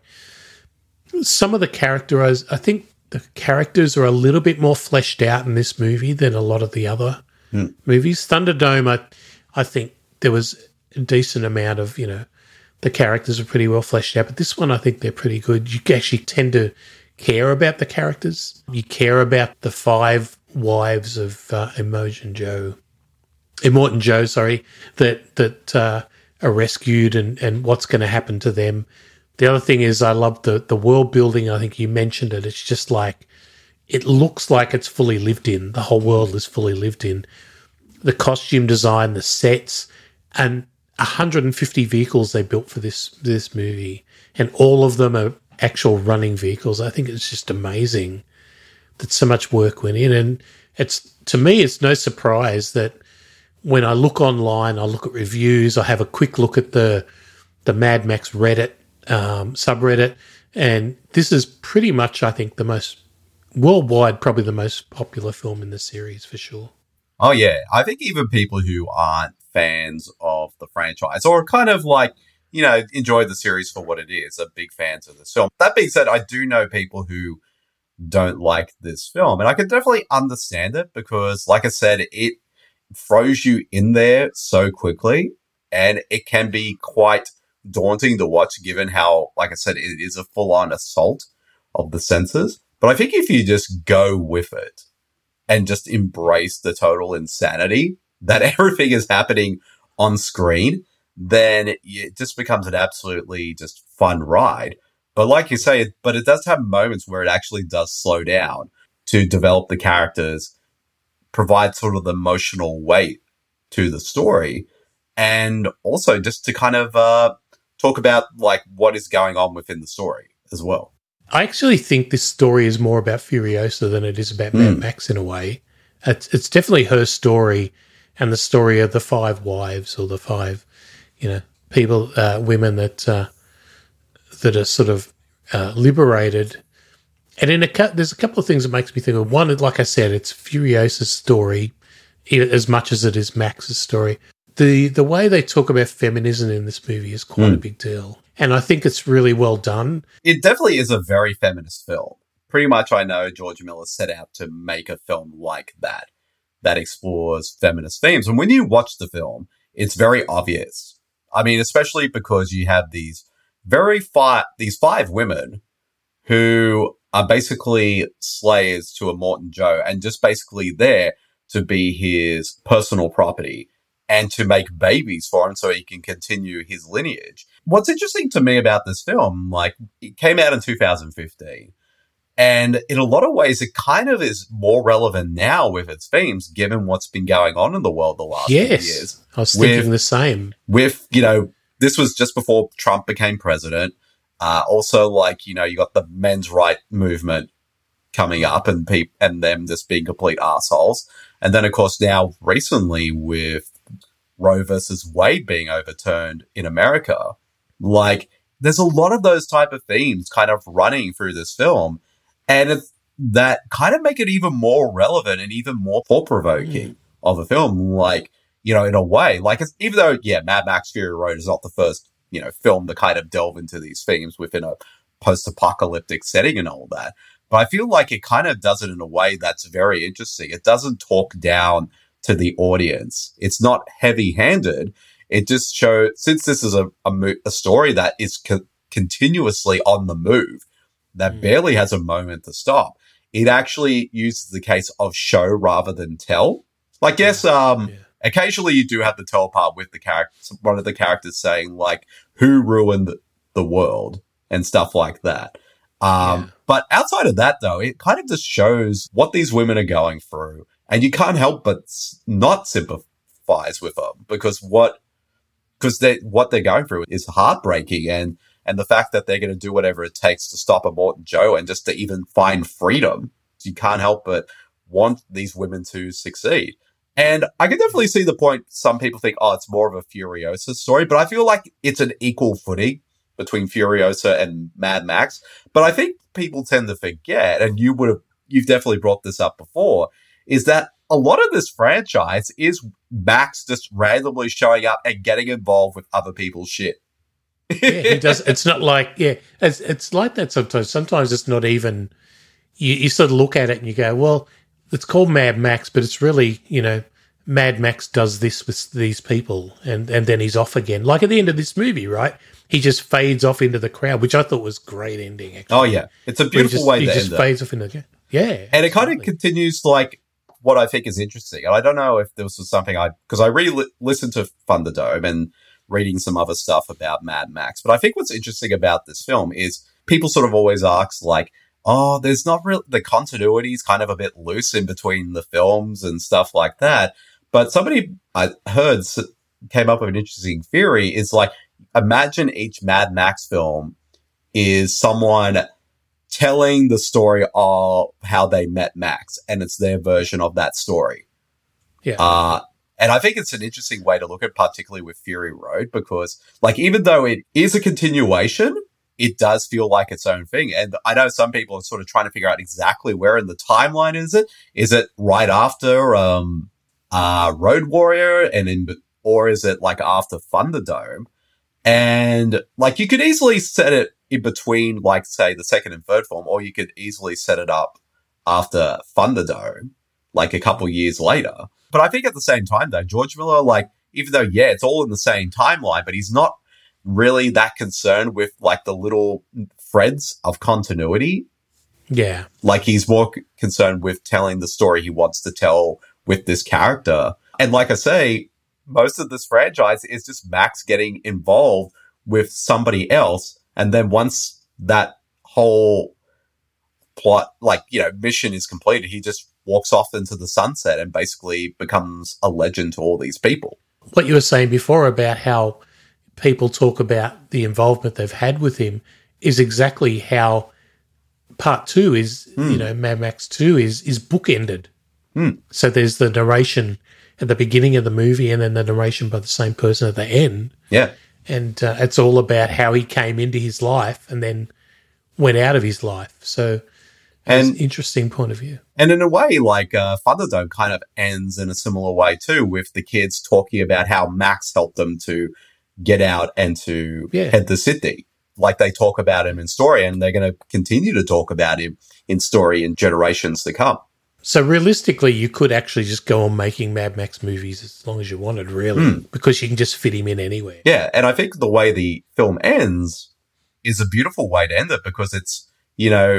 some of the characters, I think the characters are a little bit more fleshed out in this movie than a lot of the other mm. movies. Thunderdome, I, I think there was a decent amount of, you know, the characters are pretty well fleshed out. But this one, I think they're pretty good. You actually tend to care about the characters. You care about the five wives of uh, Imogen Joe. Immortan Joe, sorry, that, that, uh, are rescued and, and what's going to happen to them. The other thing is I love the, the world building. I think you mentioned it. It's just like, it looks like it's fully lived in. The whole world is fully lived in. The costume design, the sets, and one hundred fifty vehicles they built for this, this movie. And all of them are actual running vehicles. I think it's just amazing that so much work went in. And it's, to me, it's no surprise that when I look online, I look at reviews, I have a quick look at the the Mad Max Reddit um, subreddit, and this is pretty much, I think, the most worldwide, probably the most popular film in the series for sure. Oh, yeah. I think even people who aren't fans of the franchise or kind of like, you know, enjoy the series for what it is, are big fans of this film. That being said, I do know people who don't like this film, and I can definitely understand it because, like I said, it throws you in there so quickly, and it can be quite daunting to watch given how, like I said, it is a full-on assault of the senses. But I think if you just go with it and just embrace the total insanity that everything is happening on screen, then it just becomes an absolutely just fun ride. But like you say, but it does have moments where it actually does slow down to develop the characters, provide sort of the emotional weight to the story, and also just to kind of uh, talk about like what is going on within the story as well. I actually think this story is more about Furiosa than it is about mm. Mad Max in a way. It's, it's definitely her story and the story of the five wives or the five, you know, people, uh, women that uh, that are sort of uh, liberated. And in a there's a couple of things that makes me think of one. Like I said, it's Furiosa's story as much as it is Max's story. The the way they talk about feminism in this movie is quite mm. a big deal, and I think it's really well done. It definitely is a very feminist film. Pretty much, I know George Miller set out to make a film like that that explores feminist themes, and when you watch the film, it's very obvious. I mean, especially because you have these very five these five women who are basically slaves to Immortan Joe and just basically there to be his personal property. and to make babies for him so he can continue his lineage. What's interesting to me about this film, like, it came out in two thousand fifteen, and in a lot of ways, it kind of is more relevant now with its themes, given what's been going on in the world the last yes, few years. I was with, thinking the same. With, you know, this was just before Trump became president. Uh, also, like, you know, you got the men's right movement coming up and pe- and them just being complete assholes. And then, of course, now recently with Roe versus Wade being overturned in America, like, there's a lot of those type of themes kind of running through this film. And it's, that kind of make it even more relevant and even more thought-provoking mm. of a film. Like, you know, in a way, like, it's, even though, yeah, Mad Max Fury Road is not the first, you know, film to kind of delve into these themes within a post-apocalyptic setting and all that. But I feel like it kind of does it in a way that's very interesting. It doesn't talk down to the audience. It's not heavy-handed. It just shows, since this is a, a, mo- a story that is co- continuously on the move, that mm. barely has a moment to stop, it actually uses the case of show rather than tell. Like, yes, um, yeah. occasionally you do have the tell part with the character, one of the characters saying, like, who ruined the world and stuff like that. Um, yeah. But outside of that, though, it kind of just shows what these women are going through. And you can't help but not sympathize with them because what, because they, what they're going through is heartbreaking. And, and the fact that they're going to do whatever it takes to stop Immortan Joe and just to even find freedom, you can't help but want these women to succeed. And I can definitely see the point. Some people think, oh, it's more of a Furiosa story, but I feel like it's an equal footing between Furiosa and Mad Max. But I think people tend to forget, and you would have, you've definitely brought this up before, is that a lot of this franchise is Max just randomly showing up and getting involved with other people's shit. Yeah, he does. It's not like, yeah, it's, it's like that sometimes. Sometimes it's not even, you, you sort of look at it and you go, well, it's called Mad Max, but it's really, you know, Mad Max does this with these people and, and then he's off again. Like at the end of this movie, right? He just fades off into the crowd, which I thought was great ending, actually. Oh, yeah. It's a beautiful just, way he to just end fades it. off into the Yeah. And it kind of continues, like, what I think is interesting. And I don't know if this was something I, because I really li- listened to Thunderdome and reading some other stuff about Mad Max. But I think what's interesting about this film is people sort of always ask, like, oh, there's not really, the continuity is kind of a bit loose in between the films and stuff like that. But somebody I heard came up with an interesting theory is like, imagine each Mad Max film is someone telling the story of how they met Max, and it's their version of that story. Yeah. Uh, and I think it's an interesting way to look at, particularly with Fury Road, because, like, even though it is a continuation, it does feel like its own thing. And I know some people are sort of trying to figure out exactly where in the timeline is it. Is it right after um, uh, Road Warrior, and in, or is it like after Thunderdome? And like, you could easily set it in between, like, say, the second and third film, or you could easily set it up after Thunderdome, like a couple years later. But I think at the same time, though, George Miller, like, even though, yeah, it's all in the same timeline, but he's not really that concerned with, like, the little threads of continuity. Yeah. Like, he's more c- concerned with telling the story he wants to tell with this character. And like I say, most of this franchise is just Max getting involved with somebody else. And then once that whole plot, like, you know, mission is completed, he just walks off into the sunset and basically becomes a legend to all these people. What you were saying before about how people talk about the involvement they've had with him is exactly how part two is, mm. you know, Mad Max two is, is bookended. Mm. So there's the narration at the beginning of the movie and then the narration by the same person at the end. Yeah. And uh, it's all about how he came into his life and then went out of his life. So it's an interesting point of view. And in a way, like, uh, Thunderdome kind of ends in a similar way too, with the kids talking about how Max helped them to get out and to yeah. head to Sydney. Like, they talk about him in story, and they're going to continue to talk about him in story in generations to come. So realistically, you could actually just go on making Mad Max movies as long as you wanted, really, mm. because you can just fit him in anywhere. Yeah, and I think the way the film ends is a beautiful way to end it, because it's, you know,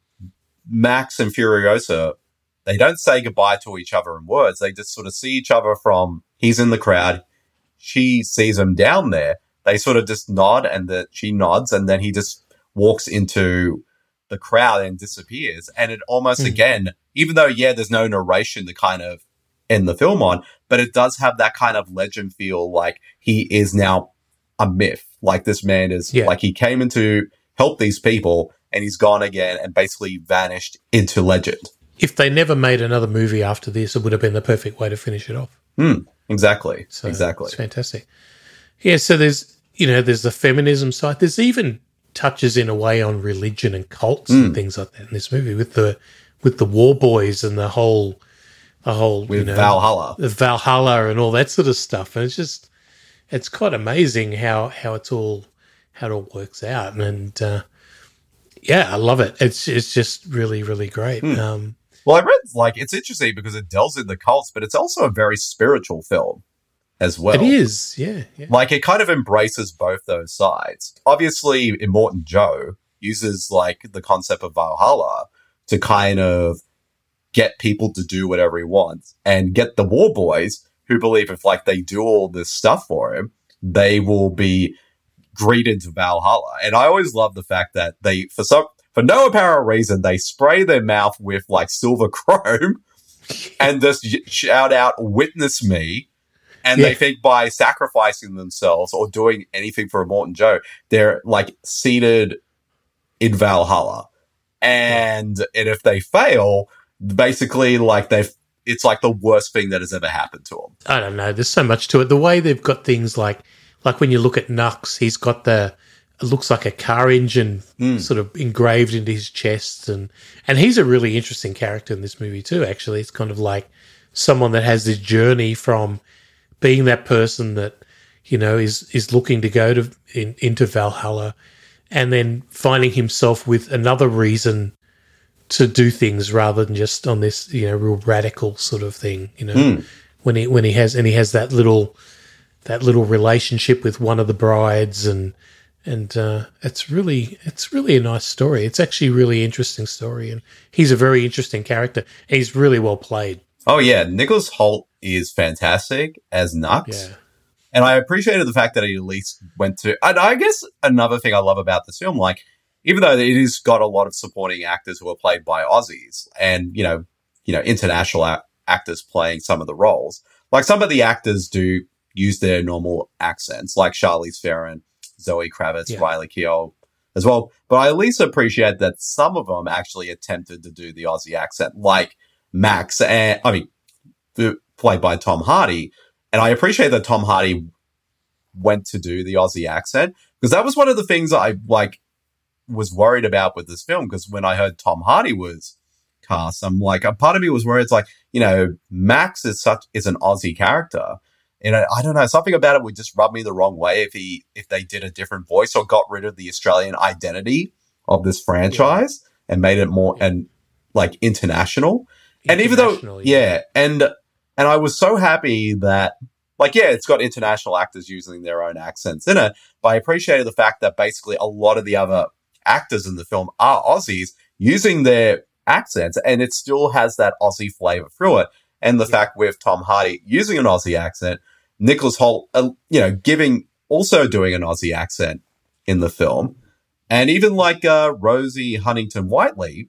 Max and Furiosa, they don't say goodbye to each other in words. They just sort of see each other from He's in the crowd. She sees him down there. They sort of just nod, and that she nods, and then he just walks into the crowd and disappears. And it almost, mm. again, even though, yeah, there's no narration to kind of end the film on, but it does have that kind of legend feel, like he is now a myth. Like this man is, yeah. like he came in to help these people, and he's gone again and basically vanished into legend. If they never made another movie after this, it would have been the perfect way to finish it off. Mm, exactly. So exactly. It's fantastic. Yeah, so there's, you know, there's the feminism side. There's even touches in a way on religion and cults mm. and things like that in this movie with the with the war boys and the whole the whole with you know, Valhalla, the Valhalla and all that sort of stuff. And it's just it's quite amazing how how it's all how it all works out. And uh, yeah, I love it. It's it's just really really great. Mm. Um, well, I read like it's interesting because it delves in the cults, but it's also a very spiritual film as well. It is, yeah, yeah. Like, it kind of embraces both those sides. Obviously, Immortan Joe uses, like, the concept of Valhalla to kind of get people to do whatever he wants and get the war boys who believe if, like, they do all this stuff for him, they will be greeted to Valhalla. And I always love the fact that they, for some, for no apparent reason, they spray their mouth with, like, silver chrome and just shout out, "Witness me." And yeah. they think by sacrificing themselves or doing anything for Immortan Joe, they're like seated in Valhalla. And, yeah. and if they fail, basically like they've, it's like the worst thing that has ever happened to them. I don't know. There's so much to it. The way they've got things like, like when you look at Nux, he's got the, it looks like a car engine mm. sort of engraved into his chest. And, and he's a really interesting character in this movie too, actually. It's kind of like someone that has this journey from being that person that, you know, is is looking to go to in, into Valhalla, and then finding himself with another reason to do things rather than just on this, you know, real radical sort of thing. You know, mm. when he when he has and he has that little that little relationship with one of the brides, and and uh, it's really it's really a nice story. It's actually a really interesting story, and he's a very interesting character. He's really well played. Oh yeah, Nicholas Hoult is fantastic as Nux. Yeah. And I appreciated the fact that he at least went to, and I guess another thing I love about this film, like, even though it has got a lot of supporting actors who are played by Aussies and, you know, you know, international a- actors playing some of the roles, like some of the actors do use their normal accents, like Charlize Theron, Zoe Kravitz, yeah. Riley Keough as well. But I at least appreciate that some of them actually attempted to do the Aussie accent, like Max, and I mean, played by Tom Hardy. And I appreciate that Tom Hardy went to do the Aussie accent, because that was one of the things I like was worried about with this film. Because when I heard Tom Hardy was cast, I'm like, a part of me was worried. It's like, you know, Max is such is an Aussie character, and I, I don't know, something about it would just rub me the wrong way if he if they did a different voice or got rid of the Australian identity of this franchise yeah. and made it more and like international. And even though, yeah, yeah, and and I was so happy that, like, yeah, it's got international actors using their own accents in it, but I appreciated the fact that basically a lot of the other actors in the film are Aussies using their accents, and it still has that Aussie flavor through it. And the yeah. fact with Tom Hardy using an Aussie accent, Nicholas Hoult, uh, you know, giving also doing an Aussie accent in the film, and even like uh, Rosie Huntington-Whiteley.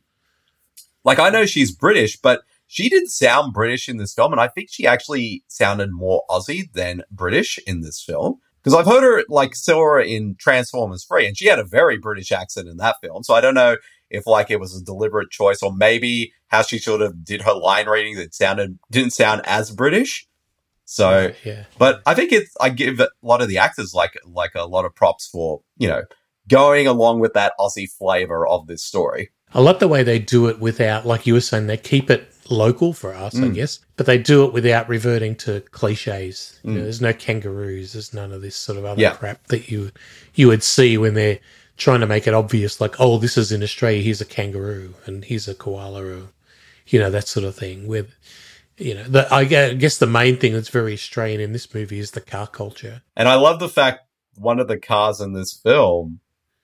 Like, I know she's British, but she didn't sound British in this film, and I think she actually sounded more Aussie than British in this film. Because I've heard her, like, saw her in Transformers three, and she had a very British accent in that film. So I don't know if, like, it was a deliberate choice, or maybe how she sort of did her line reading that sounded didn't sound as British. So, yeah, yeah. But I think it's, I give a lot of the actors, like, like a lot of props for, you know, going along with that Aussie flavor of this story. I love the way they do it without, like you were saying, they keep it local for us, mm. I guess, but they do it without reverting to cliches. Mm. You know, there's no kangaroos. There's none of this sort of other yeah. crap that you you would see when they're trying to make it obvious, like, oh, this is in Australia, here's a kangaroo and here's a koala, or, you know, that sort of thing. With, you know, the, I guess the main thing that's very Australian in this movie is the car culture. And I love the fact one of the cars in this film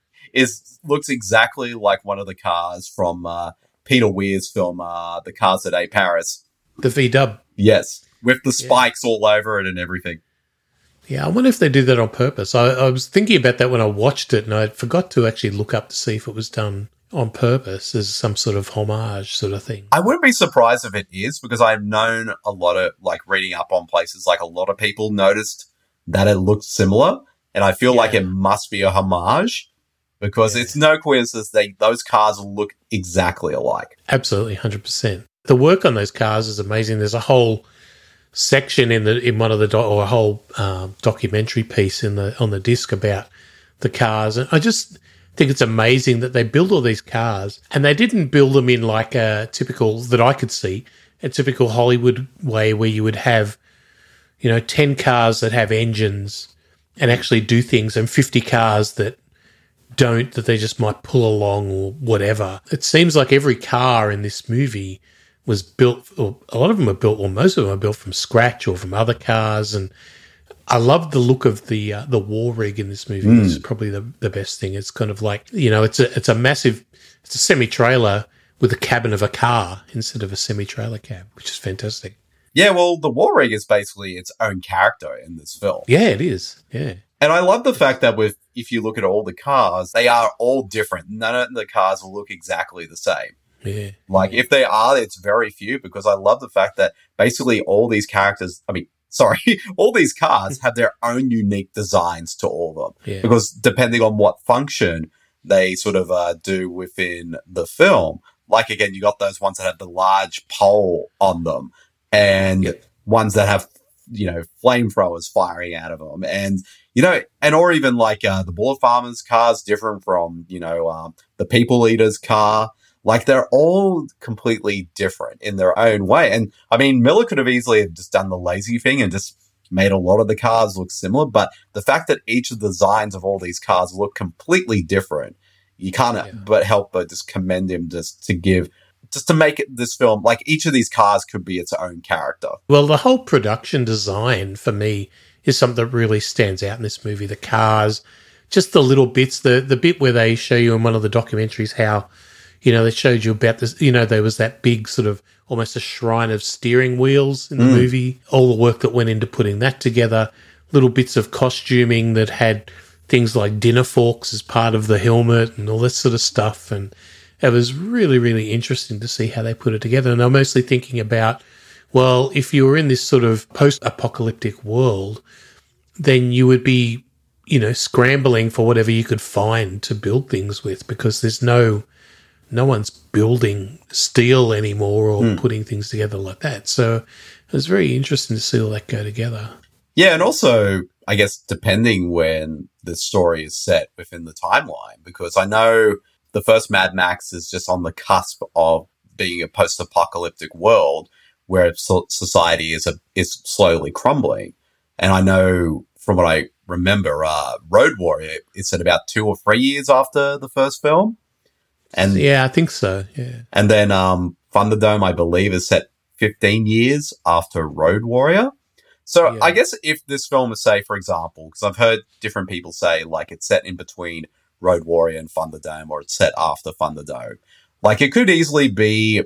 is looks exactly like one of the cars from uh, Peter Weir's film, uh, The Cars That Ate Paris. The V-dub. Yes. with the spikes all over it and everything. Yeah, I wonder if they did that on purpose. I, I was thinking about that when I watched it, and I forgot to actually look up to see if it was done on purpose as some sort of homage sort of thing. I wouldn't be surprised if it is, because I've known a lot of, like, reading up on places, like, a lot of people noticed that it looked similar, and I feel Yeah. like it must be a homage, because Yeah. it's no coincidence they those cars look exactly alike. Absolutely, one hundred percent. The work on those cars is amazing. There's a whole section in the in one of the do- or a whole um, documentary piece in the on the disc about the cars, and I just think it's amazing that they build all these cars, and they didn't build them in like a typical that I could see a typical Hollywood way where you would have, you know, ten cars that have engines and actually do things, and fifty cars that don't, that they just might pull along or whatever. It seems like every car in this movie was built, or a lot of them are built, or most of them are built from scratch or from other cars. And I love the look of the uh, the war rig in this movie. Mm. This is probably the, the best thing. It's kind of like, you know, it's a it's a massive, it's a semi trailer with the cabin of a car instead of a semi trailer cab, which is fantastic. Yeah, well, the War Rig is basically its own character in this film. Yeah, it is. Yeah. And I love the fact that with, if you look at all the cars, they are all different. None of the cars will look exactly the same. Yeah. Like, if they are, it's very few, because I love the fact that basically all these characters, I mean, sorry, all these cars have their own unique designs to all of them. Yeah. Because depending on what function they sort of uh, do within the film, like, again, you got those ones that have the large pole on them, and Yep. ones that have, you know, flamethrowers firing out of them. And, you know, and or even like uh, the Bullet Farmer's car is different from, you know, um, the People Eater's car. Like, they're all completely different in their own way. And, I mean, Miller could have easily have just done the lazy thing and just made a lot of the cars look similar. But the fact that each of the designs of all these cars look completely different, you can't Yeah. but help but just commend him just to give, just to make it, this film, like, each of these cars could be its own character. Well, the whole production design for me is something that really stands out in this movie. The cars, just the little bits, the the bit where they show you in one of the documentaries how, you know, they showed you about this, you know, there was that big sort of almost a shrine of steering wheels in the Mm. movie, all the work that went into putting that together, little bits of costuming that had things like dinner forks as part of the helmet and all this sort of stuff. And it was really, really interesting to see how they put it together. And I'm mostly thinking about, well, if you were in this sort of post-apocalyptic world, then you would be, you know, scrambling for whatever you could find to build things with, because there's no, no one's building steel anymore or Mm. putting things together like that. So it was very interesting to see all that go together. Yeah, and also, I guess, depending when the story is set within the timeline, because I know the first Mad Max is just on the cusp of being a post-apocalyptic world where so- society is a, is slowly crumbling. And I know from what I remember, uh, Road Warrior is set about two or three years after the first film. And Yeah, I think so. Yeah. and then um, Thunderdome, I believe, is set fifteen years after Road Warrior. So Yeah. I guess if this film is, say, for example, because I've heard different people say, like, it's set in between Road Warrior and Thunderdome, or it's set after Thunderdome. Like, it could easily be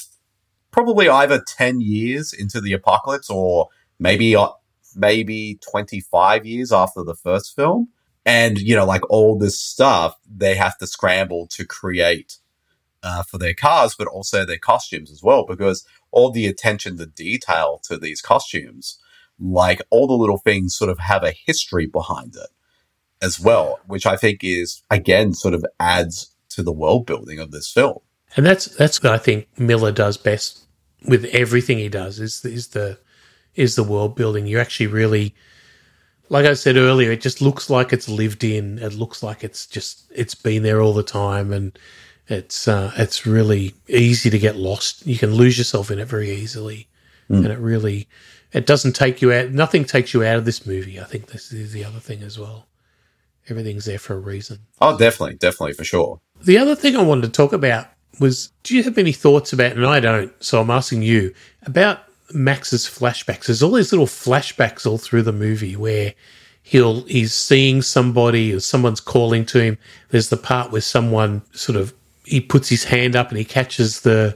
probably either ten years into the apocalypse, or maybe uh, maybe twenty-five years after the first film. And, you know, like, all this stuff, they have to scramble to create uh, for their cars, but also their costumes as well, because all the attention to detail to these costumes, like, all the little things sort of have a history behind it as well, which I think is, again, sort of adds to the world building of this film. And that's that's what I think Miller does best with everything he does, is is the is the world building. You actually really, like I said earlier, it just looks like it's lived in. It looks like it's just it's been there all the time, and it's uh, it's really easy to get lost. You can lose yourself in it very easily, Mm. and it really it doesn't take you out. Nothing takes you out of this movie. I think this is the other thing as well. Everything's there for a reason. Oh, definitely, definitely, for sure. The other thing I wanted to talk about was, do you have any thoughts about, and I don't, so I'm asking you, about Max's flashbacks? There's all these little flashbacks all through the movie where he'll he's seeing somebody or someone's calling to him. There's the part where someone sort of, he puts his hand up and he catches the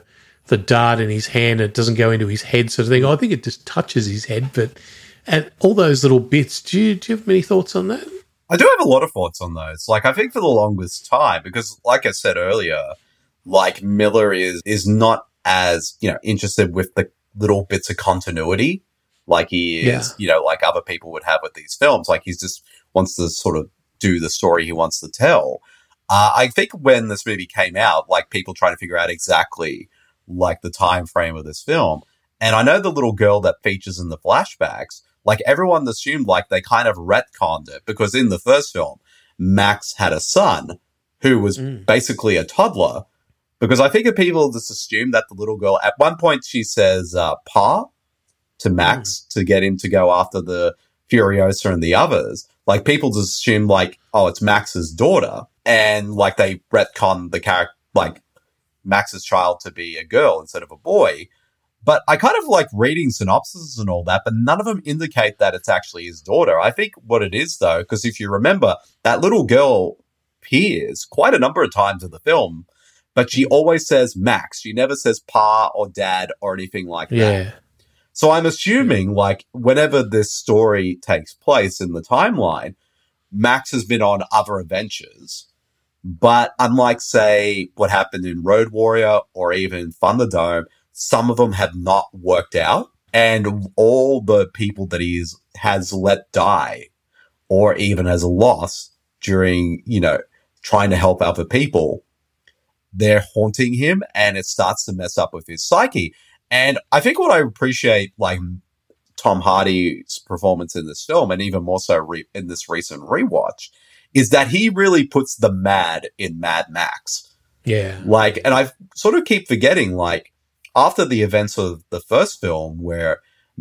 the dart in his hand, it doesn't go into his head sort of thing. I think it just touches his head, but and all those little bits. Do you, do you have any thoughts on that? I do have a lot of thoughts on those. Like, I think for the longest time, because like I said earlier, like Miller is is not as, you know, interested with the little bits of continuity like he is, Yeah. you know, like other people would have with these films. Like, he's just wants to sort of do the story he wants to tell. Uh, I think when this movie came out, like, people trying to figure out exactly like the time frame of this film. And I know the little girl that features in the flashbacks, like, everyone assumed like they kind of retconned it, because in the first film, Max had a son who was Mm. basically a toddler. Because I think people just assumed that the little girl, at one point she says uh, pa to Max to get him to go after the Furiosa and the others. Like, people just assumed like, oh, it's Max's daughter. And like they retconned the character, like Max's child to be a girl instead of a boy. But I kind of like reading synopses and all that, but none of them indicate that it's actually his daughter. I think what it is, though, because if you remember, that little girl appears quite a number of times in the film, but she always says Max. She never says pa or dad or anything like that. Yeah. So I'm assuming, like, whenever this story takes place in the timeline, Max has been on other adventures. But unlike, say, what happened in Road Warrior or even Thunderdome, some of them have not worked out. And all the people that he is, has let die or even has lost during, you know, trying to help other people, they're haunting him, and it starts to mess up with his psyche. And I think what I appreciate, like, Tom Hardy's performance in this film, and even more so re- in this recent rewatch, is that he really puts the mad in Mad Max. Yeah. Like, and I sort of keep forgetting, like, after the events of the first film where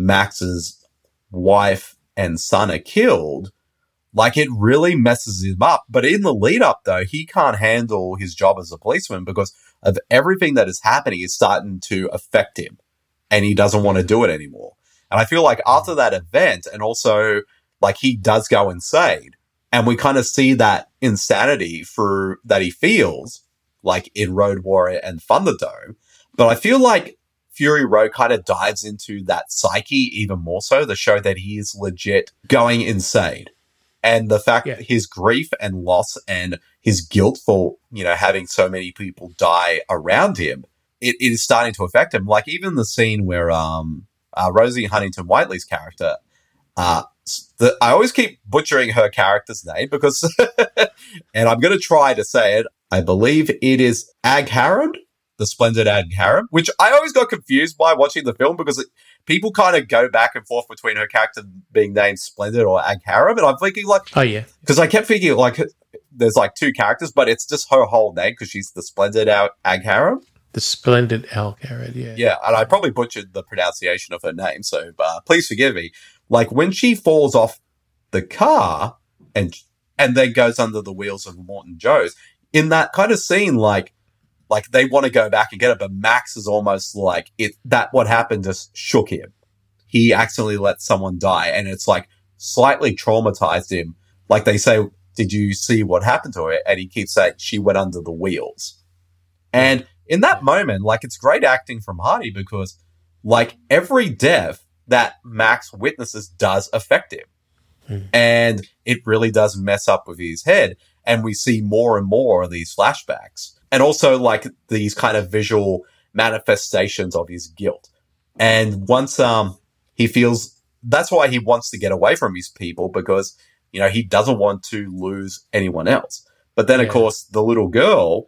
Max's wife and son are killed, like, it really messes him up. But in the lead up, though, he can't handle his job as a policeman because of everything that is happening is starting to affect him, and he doesn't want to do it anymore. And I feel like after that event, and also, like, he does go insane, and we kind of see that insanity through that he feels, like in Road Warrior and Thunderdome. But I feel like Fury Road kind of dives into that psyche even more so, to show that he is legit going insane. And the fact Yeah. that his grief and loss and his guilt for, you know, having so many people die around him, it, it is starting to affect him. Like, even the scene where um, uh, Rosie Huntington-Whiteley's character, uh, the, I always keep butchering her character's name because, and I'm going to try to say it, I believe it is Agharam, the Splendid Agharam, which I always got confused by watching the film because it, people kind of go back and forth between her character being named Splendid or Agharam, and I'm thinking, like, Oh, yeah. because I kept thinking, like, there's like two characters, but it's just her whole name because she's the Splendid Ag- Agharam. The Splendid Algarad, yeah. Yeah, and I probably butchered the pronunciation of her name, so uh, please forgive me. Like, when she falls off the car and and then goes under the wheels of Morton Joe's, in that kind of scene, like, like they want to go back and get it, but Max is almost like it. That what happened just shook him. He accidentally let someone die, and it's like slightly traumatized him. Like, they say, "Did you see what happened to her?" And he keeps saying, "She went under the wheels." And in that moment, like, it's great acting from Hardy because, like, every death that Max witnesses does affect him. Mm. And it really does mess up with his head. And we see more and more of these flashbacks. And also, like, these kind of visual manifestations of his guilt. And once um he feels, that's why he wants to get away from his people, because, you know, he doesn't want to lose anyone else. But then, Yeah. of course, the little girl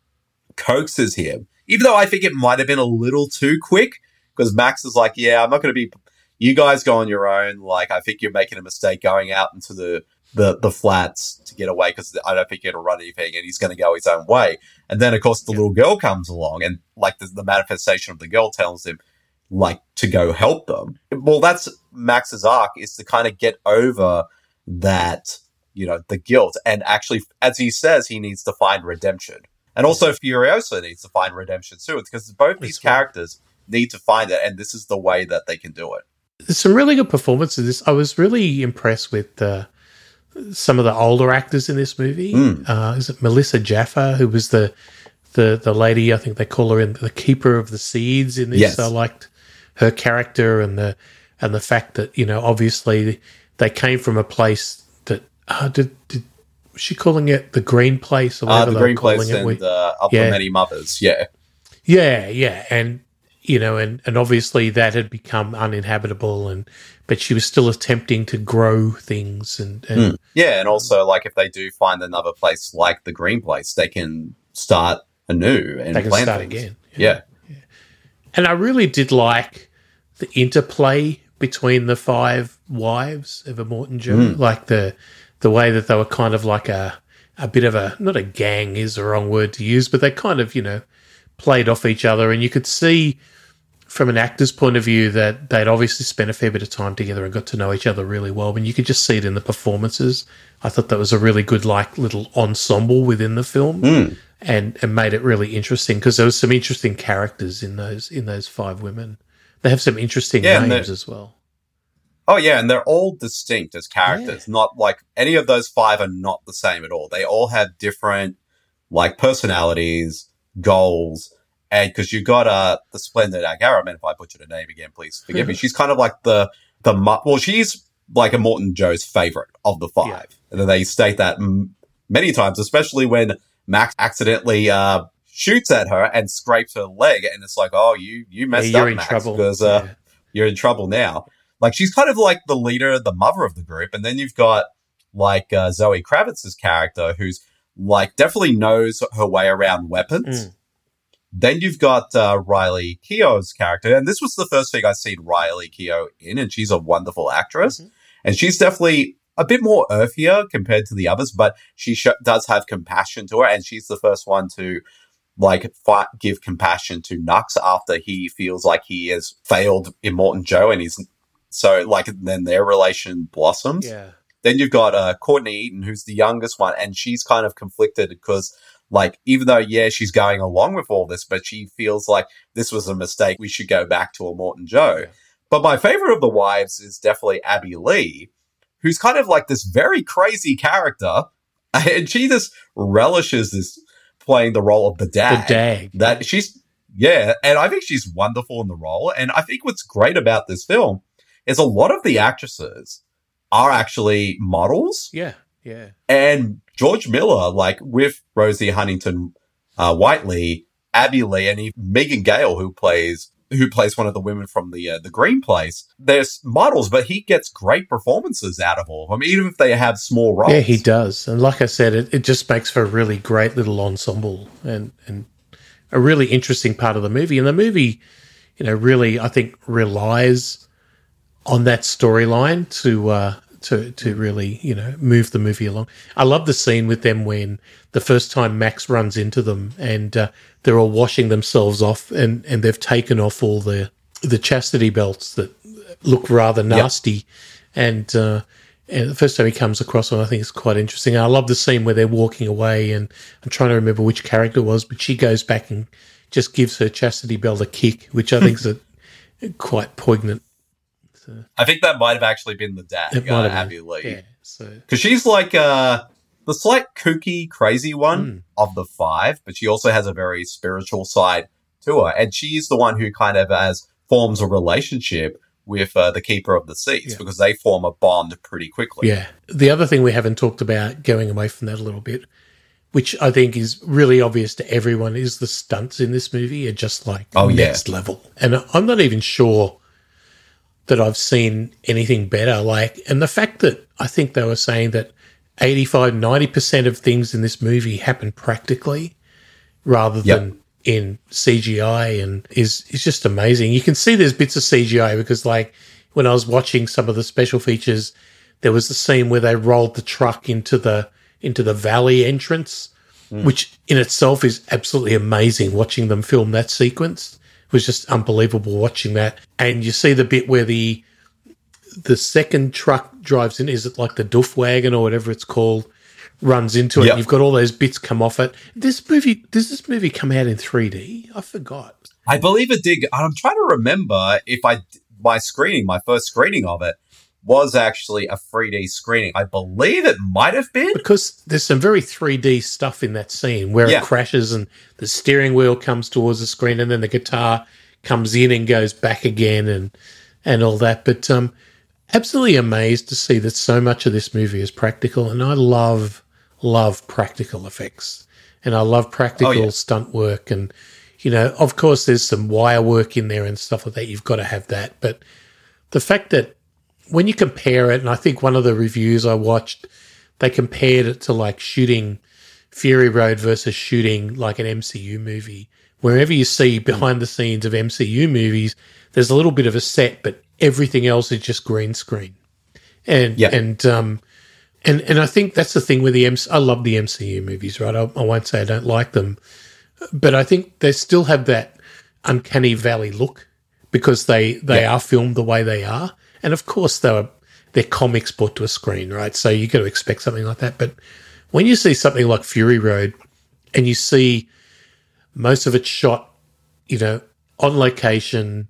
coaxes him, even though I think it might have been a little too quick, because Max is like, yeah, I'm not going to be, you guys go on your own. Like, I think you're making a mistake going out into the, the, the flats to get away, because I don't think it'll run anything, and he's going to go his own way. And then, of course, the Yeah. little girl comes along, and like the, the manifestation of the girl tells him, like, to go help them. Well, that's Max's arc, is to kind of get over that, you know, the guilt. And actually, as he says, he needs to find redemption. And also Furiosa needs to find redemption too. It's because both these That's right. characters need to find it, and this is the way that they can do it. There's some really good performances. This I was really impressed with uh, some of the older actors in this movie. Mm. Uh, is it Melissa Jaffa, who was the the the lady, I think they call her in the Keeper of the Seeds in this. Yes. I liked her character and the and the fact that, you know, obviously they came from a place that uh, did, did was she calling it the Green Place or Uh, whatever the they were Green calling Place it? and We- uh, Up yeah. for Many Mothers. Yeah. Yeah, yeah, and you know, and, and obviously that had become uninhabitable, and but she was still attempting to grow things, and, and Mm. Yeah, and also, like, if they do find another place like the Green Place, they can start anew and they can plan start things. again. Yeah. And I really did like the interplay between the five wives of Immortan Joe, Mm. like the the way that they were kind of like a a bit of a, not a gang is the wrong word to use, but they kind of, you know, played off each other, and you could see from an actor's point of view that they'd obviously spent a fair bit of time together and got to know each other really well, and you could just see it in the performances. I thought that was a really good, like, little ensemble within the film, Mm. and, and made it really interesting because there was some interesting characters in those in those five women. They have some interesting Yeah, and names they're- as well. Oh, yeah, and they're all distinct as characters. Not like any of those five are not the same at all. They all have different, like, personalities, goals, and because you got uh, the Splendid Agara, man, if I butchered her name again, please forgive me. She's kind of like the, the mu- well, she's like Immortan Joe's favorite of the five. Yeah. And then they state that m- many times, especially when Max accidentally uh, shoots at her and scrapes her leg, and it's like, oh, you, you messed Yeah, you're up, in Max, trouble. because uh, Yeah. you're in trouble now. Like, she's kind of like the leader, the mother of the group. And then you've got, like, uh, Zoe Kravitz's character, who's, like, definitely knows her way around weapons. Mm. Then you've got uh, Riley Keough's character. And this was the first thing I've seen Riley Keough in, and she's a wonderful actress. Mhm. And she's definitely a bit more earthier compared to the others, but she sh- does have compassion to her. And she's the first one to, like, fight, give compassion to Nux after he feels like he has failed Immortan Joe, and he's so, like, then their relation blossoms. Yeah. Then you've got uh, Courtney Eaton, who's the youngest one, and she's kind of conflicted because, like, even though, yeah, she's going along with all this, but she feels like this was a mistake. We should go back to Immortan Joe. Yeah. But my favorite of the wives is definitely Abby Lee, who's kind of like this very crazy character, and she just relishes this playing the role of the dad. The dag. That she's, yeah, and I think she's wonderful in the role. And I think what's great about this film is a lot of the actresses are actually models. Yeah, yeah. And George Miller, like with Rosie Huntington uh, Whiteley, Abby Lee, and even Megan Gale, who plays who plays one of the women from the uh, the Green Place. There's models, but he gets great performances out of all of them, even if they have small roles. Yeah, he does. And like I said, it, it just makes for a really great little ensemble and, and a really interesting part of the movie. And the movie, you know, really, I think, relies on that storyline to uh, to to really, you know, move the movie along. I love the scene with them when the first time Max runs into them and uh, they're all washing themselves off, and, and they've taken off all the the chastity belts that look rather nasty. Yep. And uh, and the first time he comes across one, I think it's quite interesting. I love the scene where they're walking away, and I'm trying to remember which character it was, but she goes back and just gives her chastity belt a kick, which I think is a, quite poignant. So, I think that might have actually been the dad, it uh, might have Abby been. Lee. Yeah, so Because she's like uh, the slight kooky, crazy one Mm. of the five, but she also has a very spiritual side to her. And she's the one who kind of has forms a relationship with uh, the Keeper of the Seas, Yeah. because they form a bond pretty quickly. yeah. The other thing we haven't talked about, going away from that a little bit, which I think is really obvious to everyone, is the stunts in this movie are just like Oh, yeah. next level. And I'm not even sure that I've seen anything better. Like, and the fact that I think they were saying that eighty-five, ninety percent of things in this movie happen practically rather Yep. than in C G I, and is, is just amazing. You can see there's bits of C G I because, like, when I was watching some of the special features, there was the scene where they rolled the truck into the into the valley entrance, mm. which in itself is absolutely amazing. Watching them film that sequence was just unbelievable watching that. And you see the bit where the the second truck drives in, is it like the Duff wagon or whatever it's called, runs into it. Yep. And you've got all those bits come off it. This movie, does this movie come out in three D? I forgot. I believe it did. I'm trying to remember if I, my screening, my first screening of it, was actually a three D screening. I believe it might have been. Because there's some very three D stuff in that scene where Yeah. it crashes and the steering wheel comes towards the screen and then the guitar comes in and goes back again and and all that. But um, absolutely amazed to see that so much of this movie is practical. And I love, love practical effects. And I love practical Oh, yeah. stunt work. And, you know, of course, there's some wire work in there and stuff like that. You've got to have that. But the fact that when you compare it, and I think one of the reviews I watched, they compared it to like shooting Fury Road versus shooting like an M C U movie. Wherever you see behind the scenes of M C U movies, there's a little bit of a set, but everything else is just green screen. And Yeah. and um and and I think that's the thing with the M C U. I love the M C U movies, right? I, I won't say I don't like them, but I think they still have that uncanny valley look because they they Yeah. are filmed the way they are. And of course, they're, they're comics brought to a screen, right? So you got to expect something like that. But when you see something like Fury Road and you see most of it shot, you know, on location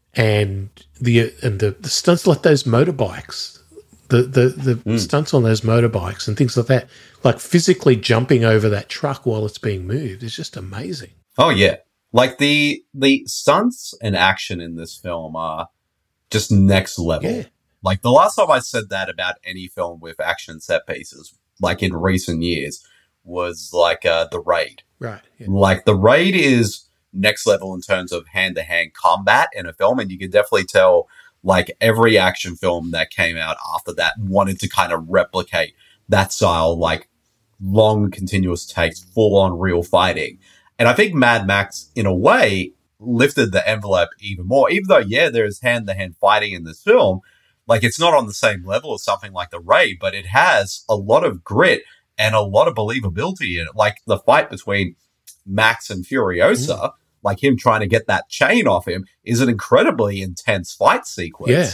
and the and the, the stunts like those motorbikes, the the, the Mm. stunts on those motorbikes and things like that, like physically jumping over that truck while it's being moved is just amazing. Oh yeah, like the the stunts and action in this film are just next level. Yeah. Like the last time I said that about any film with action set pieces, like in recent years, was like uh, The Raid. Right. Yeah. Like The Raid is next level in terms of hand to hand combat in a film, and you can definitely tell like every action film that came out after that wanted to kind of replicate that style, like long continuous takes, full on real fighting. And I think Mad Max, in a way, lifted the envelope even more, even though, yeah, there's hand-to-hand fighting in this film. Like, it's not on the same level as something like The Raid, but it has a lot of grit and a lot of believability in it. Like, the fight between Max and Furiosa, mm. like him trying to get that chain off him, is an incredibly intense fight sequence. Yeah.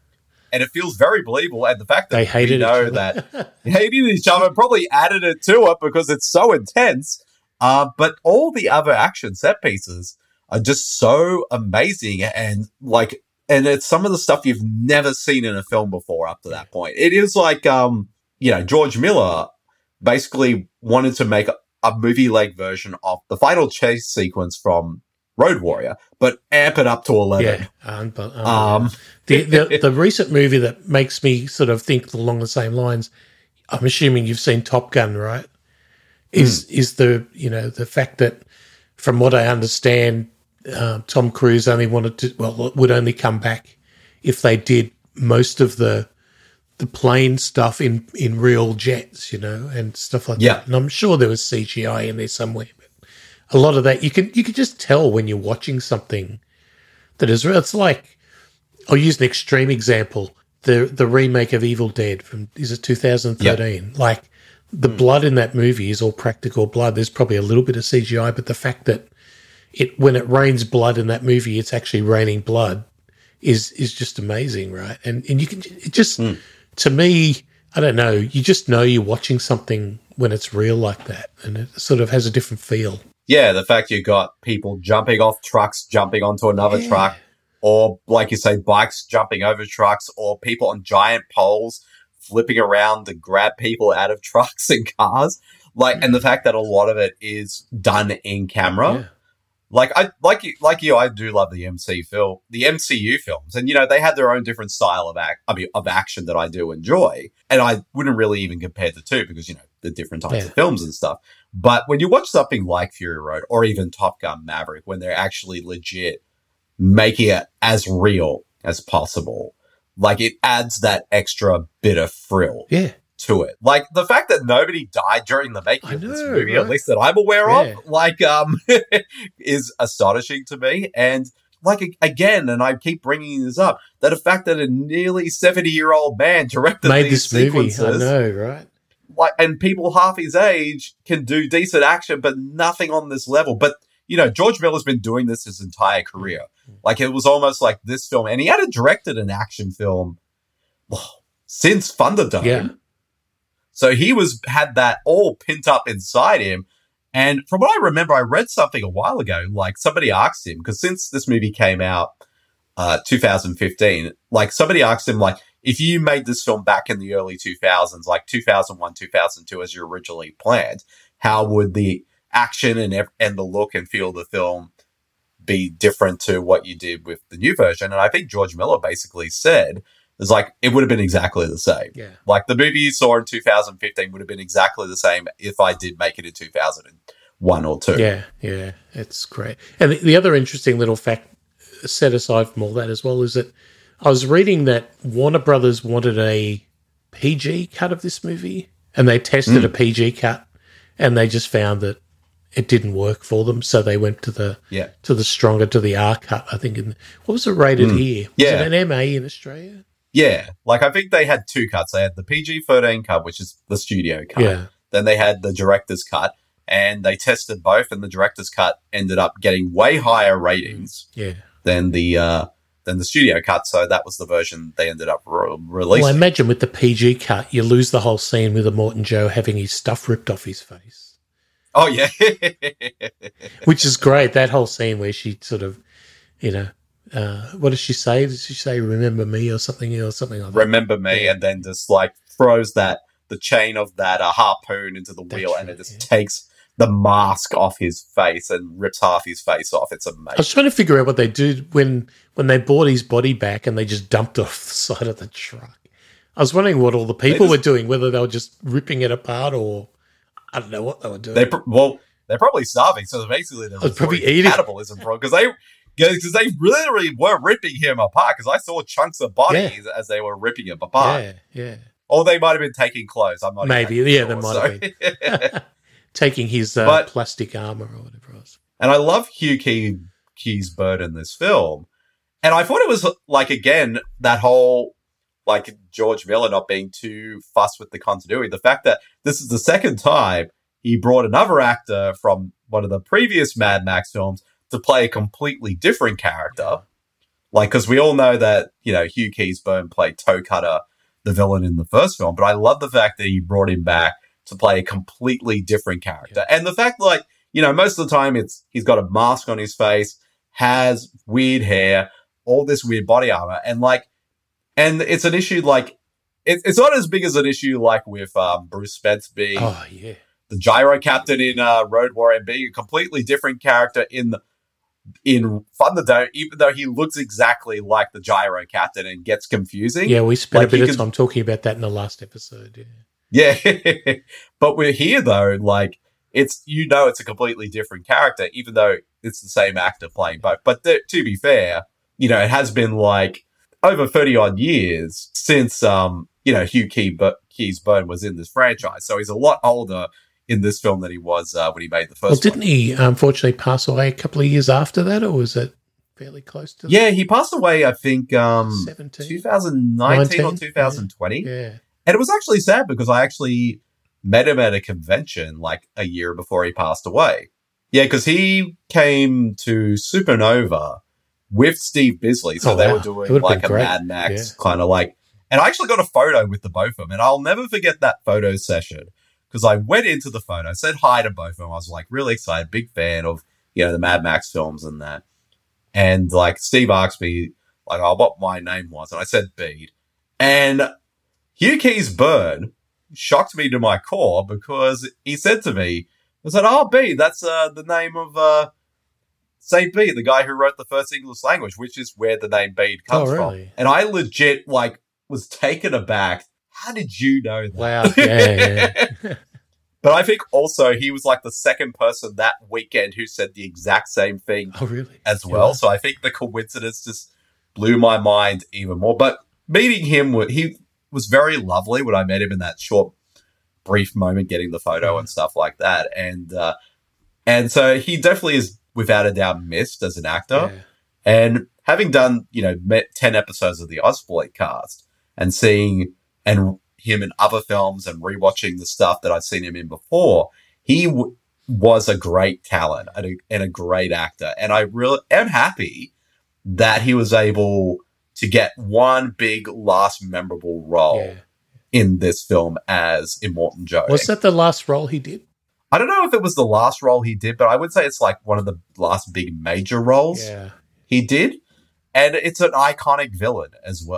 And it feels very believable. And the fact that they hated we know each that they hated each other probably added it to it because it's so intense. Uh, but all the other action set pieces are just so amazing, and like, and it's some of the stuff you've never seen in a film before up to that point. It is like, um, you know, George Miller basically wanted to make a, a movie-like version of the final chase sequence from Road Warrior, but amp it up to eleven. Yeah, um, but, um, Um, the, the the recent movie that makes me sort of think along the same lines. I'm assuming you've seen Top Gun, right? Is mm. is the you know the fact that, from what I understand, uh, Tom Cruise only wanted to well would only come back if they did most of the the plane stuff in, in real jets, you know, and stuff like Yeah. that. And I'm sure there was C G I in there somewhere, but a lot of that you can you can just tell when you're watching something that is real. It's like, I'll use an extreme example: the the remake of Evil Dead from is it two thousand thirteen? Yeah. Like the mm. blood in that movie is all practical blood. There's probably a little bit of C G I, but the fact that it when it rains blood in that movie, it's actually raining blood is is just amazing, right? And and you can it just mm. to me, I don't know, you just know you're watching something when it's real like that, and it sort of has a different feel. Yeah, the fact you got people jumping off trucks, jumping onto another yeah. truck, or like you say, bikes jumping over trucks, or people on giant poles flipping around to grab people out of trucks and cars. Like, mm. and the fact that a lot of it is done in camera. Yeah. Like I like you, like you, I do love the M C film, the M C U films, and you know they had their own different style of act, I mean, of action that I do enjoy, and I wouldn't really even compare the two because you know the different types yeah. of films and stuff. But when you watch something like Fury Road or even Top Gun Maverick, when they're actually legit making it as real as possible, like it adds that extra bit of thrill. Yeah. To it. Like the fact that nobody died during the making I of know, this movie, right? at least that I'm aware Yeah. of, like, um, is astonishing to me. And like, again, and I keep bringing this up, that the fact that a nearly seventy year old man directed Made these this movie, sequences, I know, right? like, and people half his age can do decent action, but nothing on this level. But, you know, George Miller's been doing this his entire career. Like, it was almost like this film, and he hadn't directed an action film well, since Thunderdome. Yeah. So he was had that all pent up inside him. And from what I remember, I read something a while ago, like somebody asked him, because since this movie came out uh, two thousand fifteen, like somebody asked him, like, if you made this film back in the early two thousands, like two thousand one, two thousand two, as you originally planned, how would the action and ev- and the look and feel of the film be different to what you did with the new version? And I think George Miller basically said, it's like, it would have been exactly the same. Yeah. Like, the movie you saw in two thousand fifteen would have been exactly the same if I did make it in two thousand one or two. Yeah, yeah, it's great. And the, the other interesting little fact, set aside from all that as well, is that I was reading that Warner Brothers wanted a P G cut of this movie, and they tested Mm. a P G cut, and they just found that it didn't work for them, so they went to the Yeah. to the stronger, to the R cut. I think. In, what was it rated Mm. here? Was Yeah. it an M A in Australia? Yeah. Like, I think they had two cuts. They had the P G thirteen cut, which is the studio cut. Yeah. Then they had the director's cut, and they tested both, and the director's cut ended up getting way higher ratings Yeah. than the uh, than the studio cut. So that was the version they ended up re- releasing. Well, I imagine with the P G cut, you lose the whole scene with Immortan Joe having his stuff ripped off his face, Oh yeah, which is great. That whole scene where she sort of, you know, uh, what does she say? Does she say "remember me" or something or something like that? remember me, and then just like throws that the chain of that uh, harpoon into the wheel, That's and it right, just yeah. takes the mask off his face and rips half his face off. It's I was amazing. trying to figure out what they did when when they brought his body back and they just dumped it off the side of the truck. I was wondering what all the people just- were doing, whether they were just ripping it apart or I don't know what they were doing. They pr- well, they're probably starving, so basically they're was probably resorting to eating. cannibalism because they because they literally were ripping him apart. Because I saw chunks of bodies as they were ripping him apart. yeah, yeah. Or they might have been taking clothes. I'm not Maybe, exactly yeah, sure, they might so- have been. Taking his uh, But- plastic armor or whatever else. And I love Hugh Key, Key's bird in this film. And I thought it was like, again, that whole, like, George Miller not being too fussed with the continuity. The fact that this is the second time he brought another actor from one of the previous Mad Max films to play a completely different character. Like, because we all know that, you know, Hugh Keysburn played Toe Cutter, the villain in the first film. But I love the fact that he brought him back to play a completely different character. And the fact, like, you know, most of the time it's he's got a mask on his face, has weird hair, all this weird body armor. And, like, and it's an issue, like, it, it's not as big as an issue like with um, Bruce Spence being Oh, yeah. the gyro captain in uh, Road Warrior, being a completely different character in the, in Thunderdome, even though he looks exactly like the gyro captain and gets confusing. Yeah, we spent Like, a bit you of can- time talking about that in the last episode. Yeah. Yeah. But we're here, though, like, it's, you know, it's a completely different character, even though it's the same actor playing both. But th- to be fair, you know, it has been like over thirty odd years since, um, you know, Hugh Key, but Keysburn was in this franchise. So he's a lot older in this film than he was uh, when he made the first Well, didn't one. he unfortunately pass away a couple of years after that, or was it fairly close to Yeah, he passed away, I think, um, seventeen? twenty nineteen or nineteen? twenty twenty. Yeah. And it was actually sad because I actually met him at a convention like a year before he passed away. Yeah, because he came to Supernova with Steve Bisley. So Oh, they wow. were It doing would've like a been great. Mad Max Yeah. kind of like, and I actually got a photo with the both of them. And I'll never forget that photo session because I went into the photo, said hi to both of them. I was like really excited, big fan of, you know, the Mad Max films and that. And like Steve asked me like, oh, what my name was. And I said Bede. And Hugh Keysburn shocked me to my core because he said to me, I said, oh, Bede, that's uh, the name of uh, Saint Bede, the guy who wrote the first English language, which is where the name Bede comes Oh, from. really? And I legit like was taken aback. How did you know that? Wow. Yeah, yeah. But I think also he was like the second person that weekend who said the exact same thing Oh, really? as well. Yeah. So I think the coincidence just blew my mind even more. But meeting him, he was very lovely when I met him in that short, brief moment, getting the photo and stuff like that. And uh, and so he definitely is, without a doubt, missed as an actor. Yeah. And having done, you know, met ten episodes of the Ozploit cast and seeing and him in other films and rewatching the stuff that I've seen him in before, he w- was a great talent and a, and a great actor. And I really am happy that he was able to get one big last memorable role Yeah. in this film as Immortan Joe. Was that the last role he did? I don't know if it was the last role he did, but I would say it's like one of the last big major roles Yeah. he did. And it's an iconic villain as well.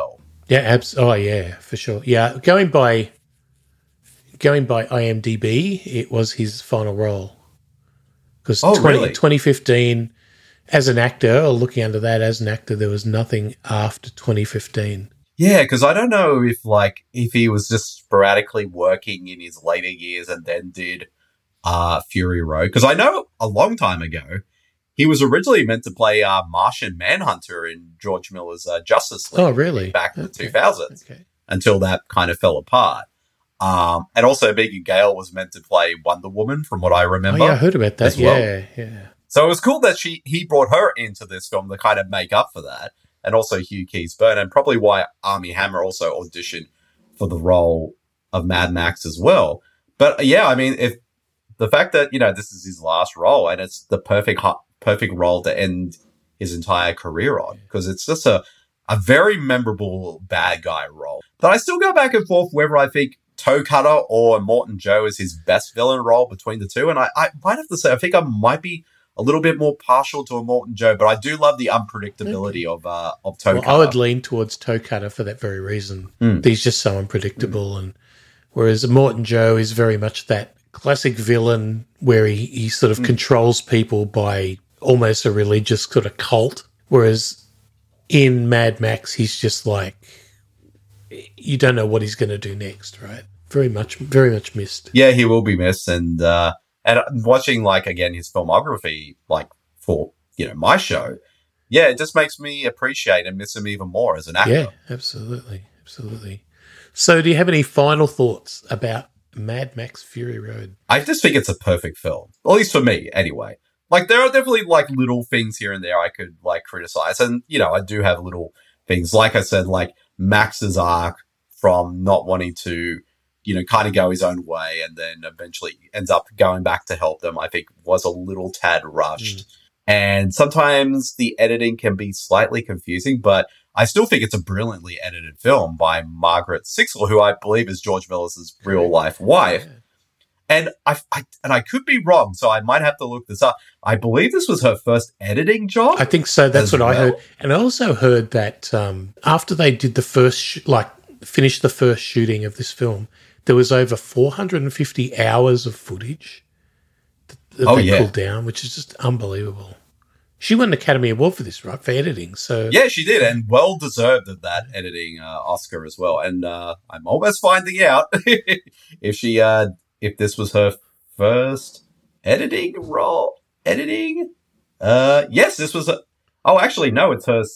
Yeah, abs- oh yeah, for sure. Yeah, going by going by IMDb, it was his final role. Because Oh, twenty, really? twenty fifteen, as an actor, or looking under that as an actor, there was nothing after twenty fifteen. Yeah, because I don't know if like if he was just sporadically working in his later years and then did uh, Fury Road. Because I know a long time ago he was originally meant to play uh, Martian Manhunter in George Miller's uh, Justice League. Oh, really? Back in the Okay. two thousands, Okay. until that kind of fell apart. Um, and also, Megan Gale was meant to play Wonder Woman, from what I Oh, remember. yeah, I heard about that. as well. Yeah, yeah. So it was cool that she he brought her into this film to kind of make up for that. And also Hugh Keys-Byrne, and probably why Armie Hammer also auditioned for the role of Mad Max as well. But yeah, I mean, if the fact that, you know, this is his last role and it's the perfect hu- perfect role to end his entire career on, because it's just a, a very memorable bad guy role. But I still go back and forth whether I think Toe Cutter or Morton Joe is his best villain role between the two. And I, I might have to say, I think I might be a little bit more partial to a Morton Joe, but I do love the unpredictability of uh, of Toe Well, Cutter. I would lean towards Toe Cutter for that very reason. Mm. He's just so unpredictable, and whereas Morton Joe is very much that classic villain where he, he sort of controls people by almost a religious sort of cult. Whereas in Mad Max, he's just like, you don't know what he's going to do next, right? Very much, very much missed. Yeah, he will be missed. And uh, and watching, like, again, his filmography, like, for, you know, my show, yeah, it just makes me appreciate and miss him even more as an actor. Yeah, absolutely, absolutely. So do you have any final thoughts about Mad Max Fury Road? I just think it's a perfect film, at least for me, anyway. Like, there are definitely, like, little things here and there I could, like, criticize. And, you know, I do have little things. Like I said, like, Max's arc from not wanting to, you know, kind of go his own way and then eventually ends up going back to help them, I think was a little tad rushed. Mm. And sometimes the editing can be slightly confusing, but I still think it's a brilliantly edited film by Margaret Sixel, who I believe is George Miller's real life wife. Yeah. And I, I and I could be wrong, so I might have to look this up. I believe this was her first editing job. I think so. That's as what I well. heard. And I also heard that um, after they did the first, sh- like, finished the first shooting of this film, there was over four hundred fifty hours of footage that, that Oh, they yeah. pulled down, which is just unbelievable. She won an Academy Award for this, right, for editing. So Yeah, she did, and well deserved of that editing uh, Oscar as well. And uh, I'm almost finding out if she, uh, if this was her first editing role. Editing? Uh, yes, this was. A, oh, actually, no, it's her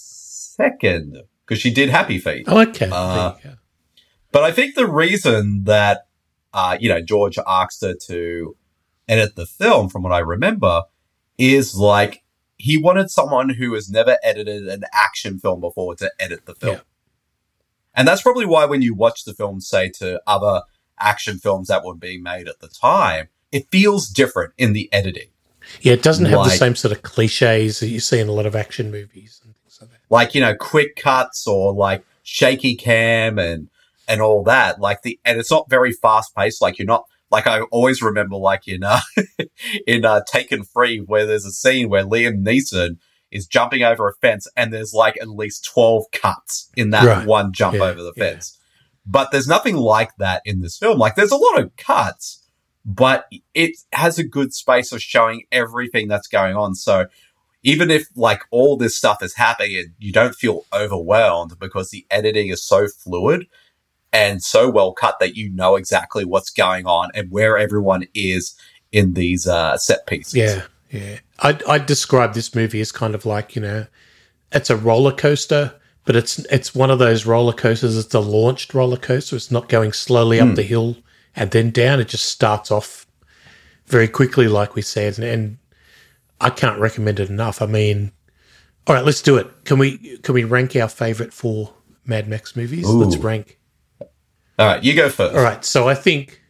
second because she did Happy Feet. Oh, okay. Uh, there you go. But I think the reason that, uh, you know, George asked her to edit the film, from what I remember, is like he wanted someone who has never edited an action film before to edit the film. Yeah. And that's probably why when you watch the film, say, to other action films that were being made at the time, it feels different in the editing. Yeah, it doesn't have the like- same sort of cliches that you see in a lot of action movies and things like that. Like, you know, quick cuts or like shaky cam and and all that. Like the and it's not very fast paced. Like you're not like I always remember like in uh in uh Taken Free where there's a scene where Liam Neeson is jumping over a fence and there's like at least twelve cuts in that Right. one jump Yeah, over the yeah. fence. But there's nothing like that in this film. Like there's a lot of cuts, but it has a good space of showing everything that's going on. So even if like all this stuff is happening and you don't feel overwhelmed because the editing is so fluid and so well cut that you know exactly what's going on and where everyone is in these uh, set pieces. Yeah, yeah. I'd, I'd describe this movie as kind of like, you know, it's a roller coaster, but it's it's one of those roller coasters. It's a launched roller coaster. It's not going slowly up the hill and then down. It just starts off very quickly, like we said, and, and I can't recommend it enough. I mean, all right, let's do it. Can we can we rank our favorite four Mad Max movies? Ooh. Let's rank. All right, you go first. All right, so I think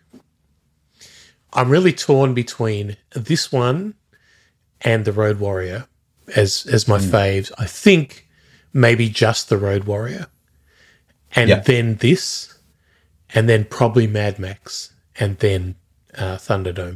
I'm really torn between this one and The Road Warrior as as my faves. I think maybe just The Road Warrior, and Yeah. then this, and then probably Mad Max, and then uh, Thunderdome.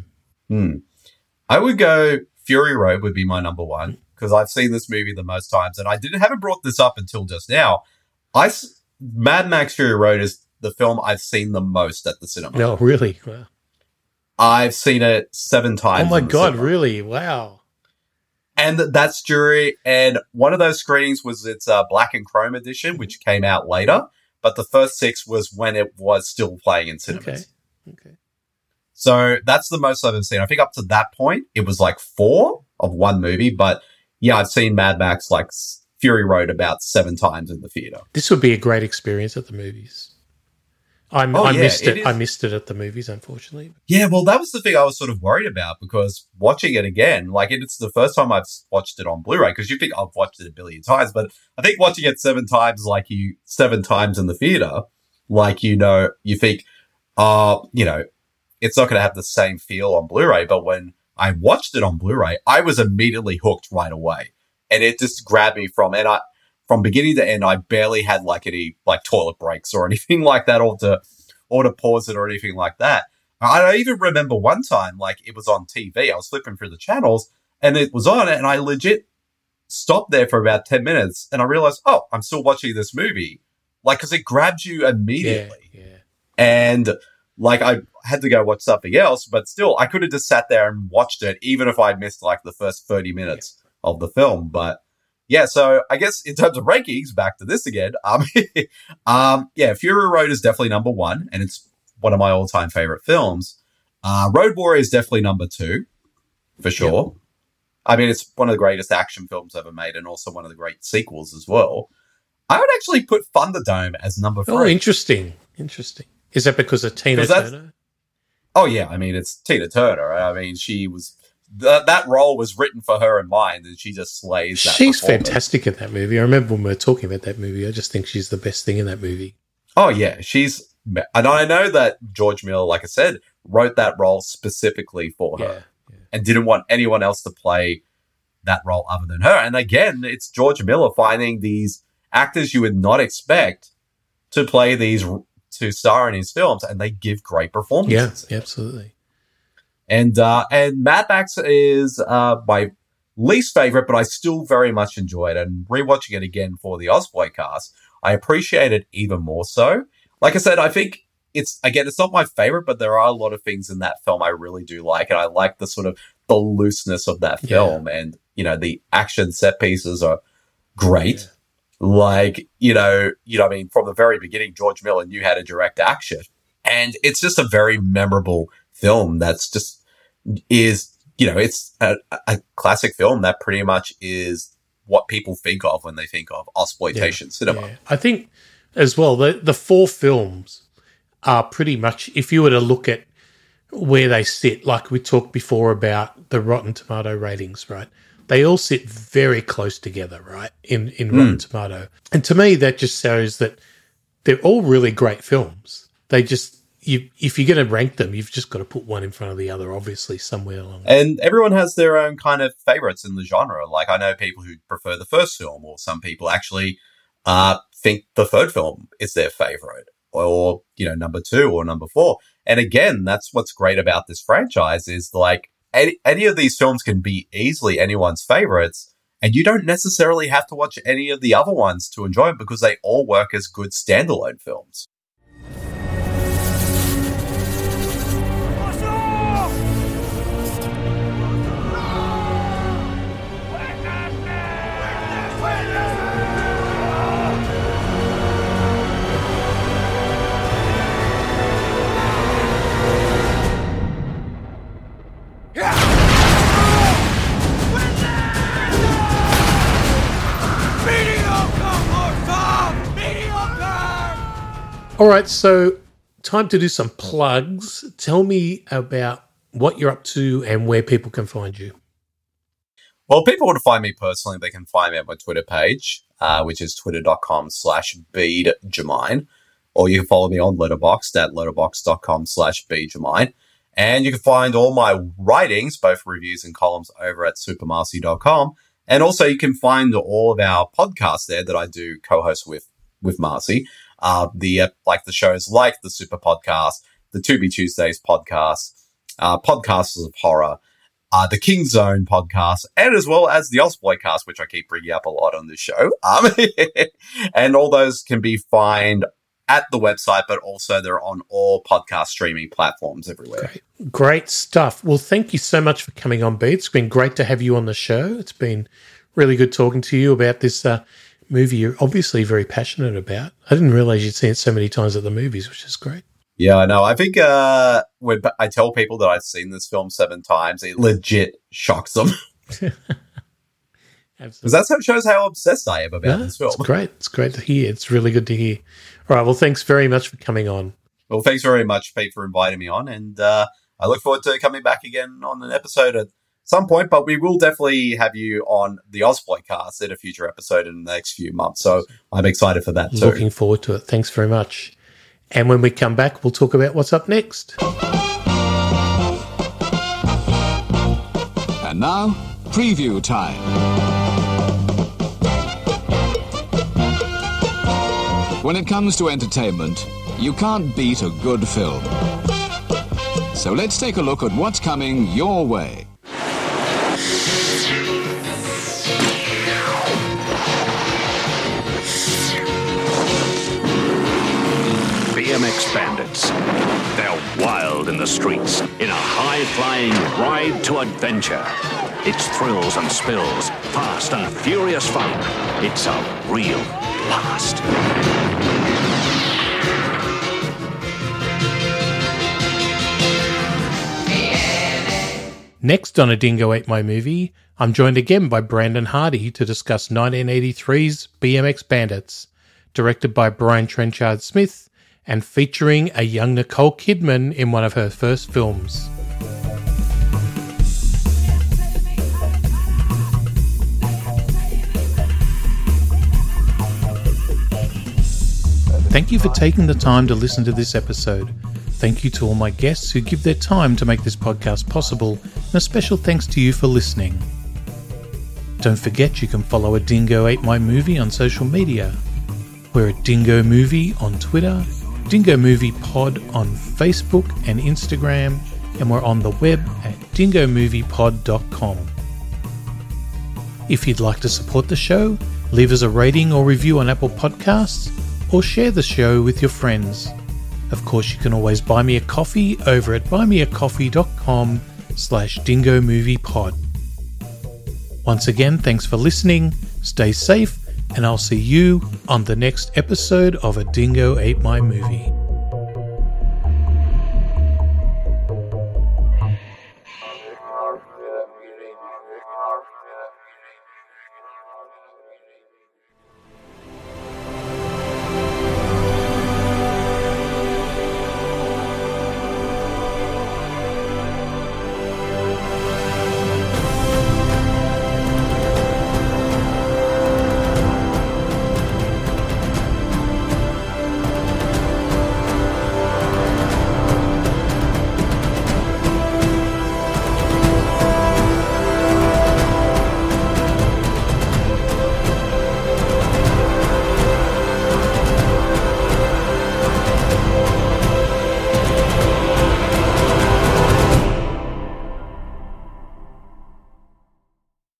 I would go Fury Road would be my number one because I've seen this movie the most times, and I didn't haven't brought this up until just now. I s- Mad Max Fury Road is the film I've seen the most at the cinema. No, really? Wow. I've seen it seven times. Oh my in the God, cinema. really? Wow. And that's during, and one of those screenings was its uh, black and chrome edition, which came out later. But the first six was when it was still playing in cinemas. Okay. Okay. So that's the most I've ever seen. I think up to that point, it was like four of one movie. But yeah, I've seen Mad Max like Fury Road about seven times in the theater. This would be a great experience at the movies. I, Oh, I yeah, missed it it. is. I missed it at the movies, unfortunately. Yeah, well, that was the thing I was sort of worried about because watching it again, like it's the first time I've watched it on Blu-ray because you think I've watched it a billion times, but I think watching it seven times, like you, seven times in the theater, like, you know, you think, uh, you know, it's not going to have the same feel on Blu-ray, but when I watched it on Blu-ray, I was immediately hooked right away and it just grabbed me from, and I, from beginning to end, I barely had like any like toilet breaks or anything like that or to, or to pause it or anything like that. I even remember one time, like it was on T V. I was flipping through the channels and it was on and I legit stopped there for about ten minutes and I realized, oh, I'm still watching this movie. Like, cause it grabs you immediately. Yeah, yeah. And like I had to go watch something else, but still I could have just sat there and watched it even if I missed like the first thirty minutes yeah. of the film. But yeah, so I guess in terms of rankings, back to this again. Um, um, yeah, Fury Road is definitely number one, and it's one of my all-time favorite films. Uh, Road Warrior is definitely number two, for sure. Yep. I mean, it's one of the greatest action films ever made, and also one of the great sequels as well. I would actually put Thunderdome as number three. Oh, interesting, interesting. Is that because of Tina Turner? Oh yeah, I mean, it's Tina Turner. I mean, she was. Th- that role was written for her in mind, and she just slays that. She's fantastic in that movie. I remember when we were talking about that movie. I just think she's the best thing in that movie. Oh yeah, she's, and I know that George Miller, like I said, wrote that role specifically for her, yeah, yeah. and didn't want anyone else to play that role other than her. And again, it's George Miller finding these actors you would not expect to play these, to star in his films, and they give great performances. Yeah, absolutely. And uh, and Mad Max is uh, my least favorite, but I still very much enjoy it. And rewatching it again for the Osboy cast, I appreciate it even more so. Like I said, I think it's, again, it's not my favorite, but there are a lot of things in that film I really do like. And I like the sort of the looseness of that film. Yeah. And, you know, the action set pieces are great. Yeah. Like, you know, you know, I mean, from the very beginning, George Miller knew how to direct action. And it's just a very memorable film that's just is, you know, it's a, a classic film that pretty much is what people think of when they think of exploitation yeah, cinema. Yeah. I think as well, the, the four films are pretty much, if you were to look at where they sit, like we talked before about the Rotten Tomato ratings, right? They all sit very close together, right, in, in mm. Rotten Tomato. And to me, that just shows that they're all really great films. They just, You, if you're going to rank them, you've just got to put one in front of the other, obviously, somewhere along. And everyone has their own kind of favorites in the genre. Like, I know people who prefer the first film, or some people actually uh, think the third film is their favorite, or, you know, number two or number four. And again, that's what's great about this franchise is, like, any, any of these films can be easily anyone's favorites, and you don't necessarily have to watch any of the other ones to enjoy it because they all work as good standalone films. All right, so time to do some plugs. Tell me about what you're up to and where people can find you. Well, people want to find me personally, they can find me at my Twitter page, uh, which is twitter.com slash beadjamine. Or you can follow me on Letterboxd at letterboxd.com slash beadjamine. And you can find all my writings, both reviews and columns, over at supermarcy dot com. And also you can find all of our podcasts there that I do co-host with, with Marcy. Uh, the, uh, like the shows like the Super Podcast, the To Be Tuesdays podcast, uh, Podcasters of Horror, uh, the King Zone podcast, and as well as the Ozploycast, which I keep bringing up a lot on this show. Um, and all those can be found at the website, but also they're on all podcast streaming platforms everywhere. Great, great stuff. Well, thank you so much for coming on, Beat. It's been great to have you on the show. It's been really good talking to you about this uh, movie you're obviously very passionate about. I didn't realize you'd seen it so many times at the movies, which is great. Yeah, I know. I think uh, when I tell people that I've seen this film seven times, it legit shocks them. Because that's how shows how obsessed I am about no, this film. It's great. It's great to hear. It's really good to hear. All right. Well, thanks very much for coming on. Well, thanks very much, Pete, for inviting me on. And uh, I look forward to coming back again on an episode at some point. But we will definitely have you on the Ozploycast in a future episode in the next few months. So I'm excited for that too. Looking forward to it. Thanks very much. And when we come back, we'll talk about what's up next. And now, preview time. When it comes to entertainment, you can't beat a good film. So let's take a look at what's coming your way. B M X Bandits. They're wild in the streets, in a high-flying ride to adventure. It's thrills and spills, fast and furious fun. It's a real blast. Next on A Dingo Ate My Movie, I'm joined again by Brandon Hardy to discuss nineteen eighty-three's B M X Bandits, directed by Brian Trenchard Smith and featuring a young Nicole Kidman in one of her first films. Thank you for taking the time to listen to this episode. Thank you to all my guests who give their time to make this podcast possible, and a special thanks to you for listening. Don't forget you can follow A Dingo Ate My Movie on social media. We're a Dingo Movie on Twitter, Dingo Movie Pod on Facebook and Instagram, and we're on the web at dingo movie pod dot com. If you'd like to support the show, leave us a rating or review on Apple Podcasts, or share the show with your friends. Of course, you can always buy me a coffee over at buymeacoffee.com slash dingo movie pod. Once again, thanks for listening, stay safe, and I'll see you on the next episode of A Dingo Ate My Movie.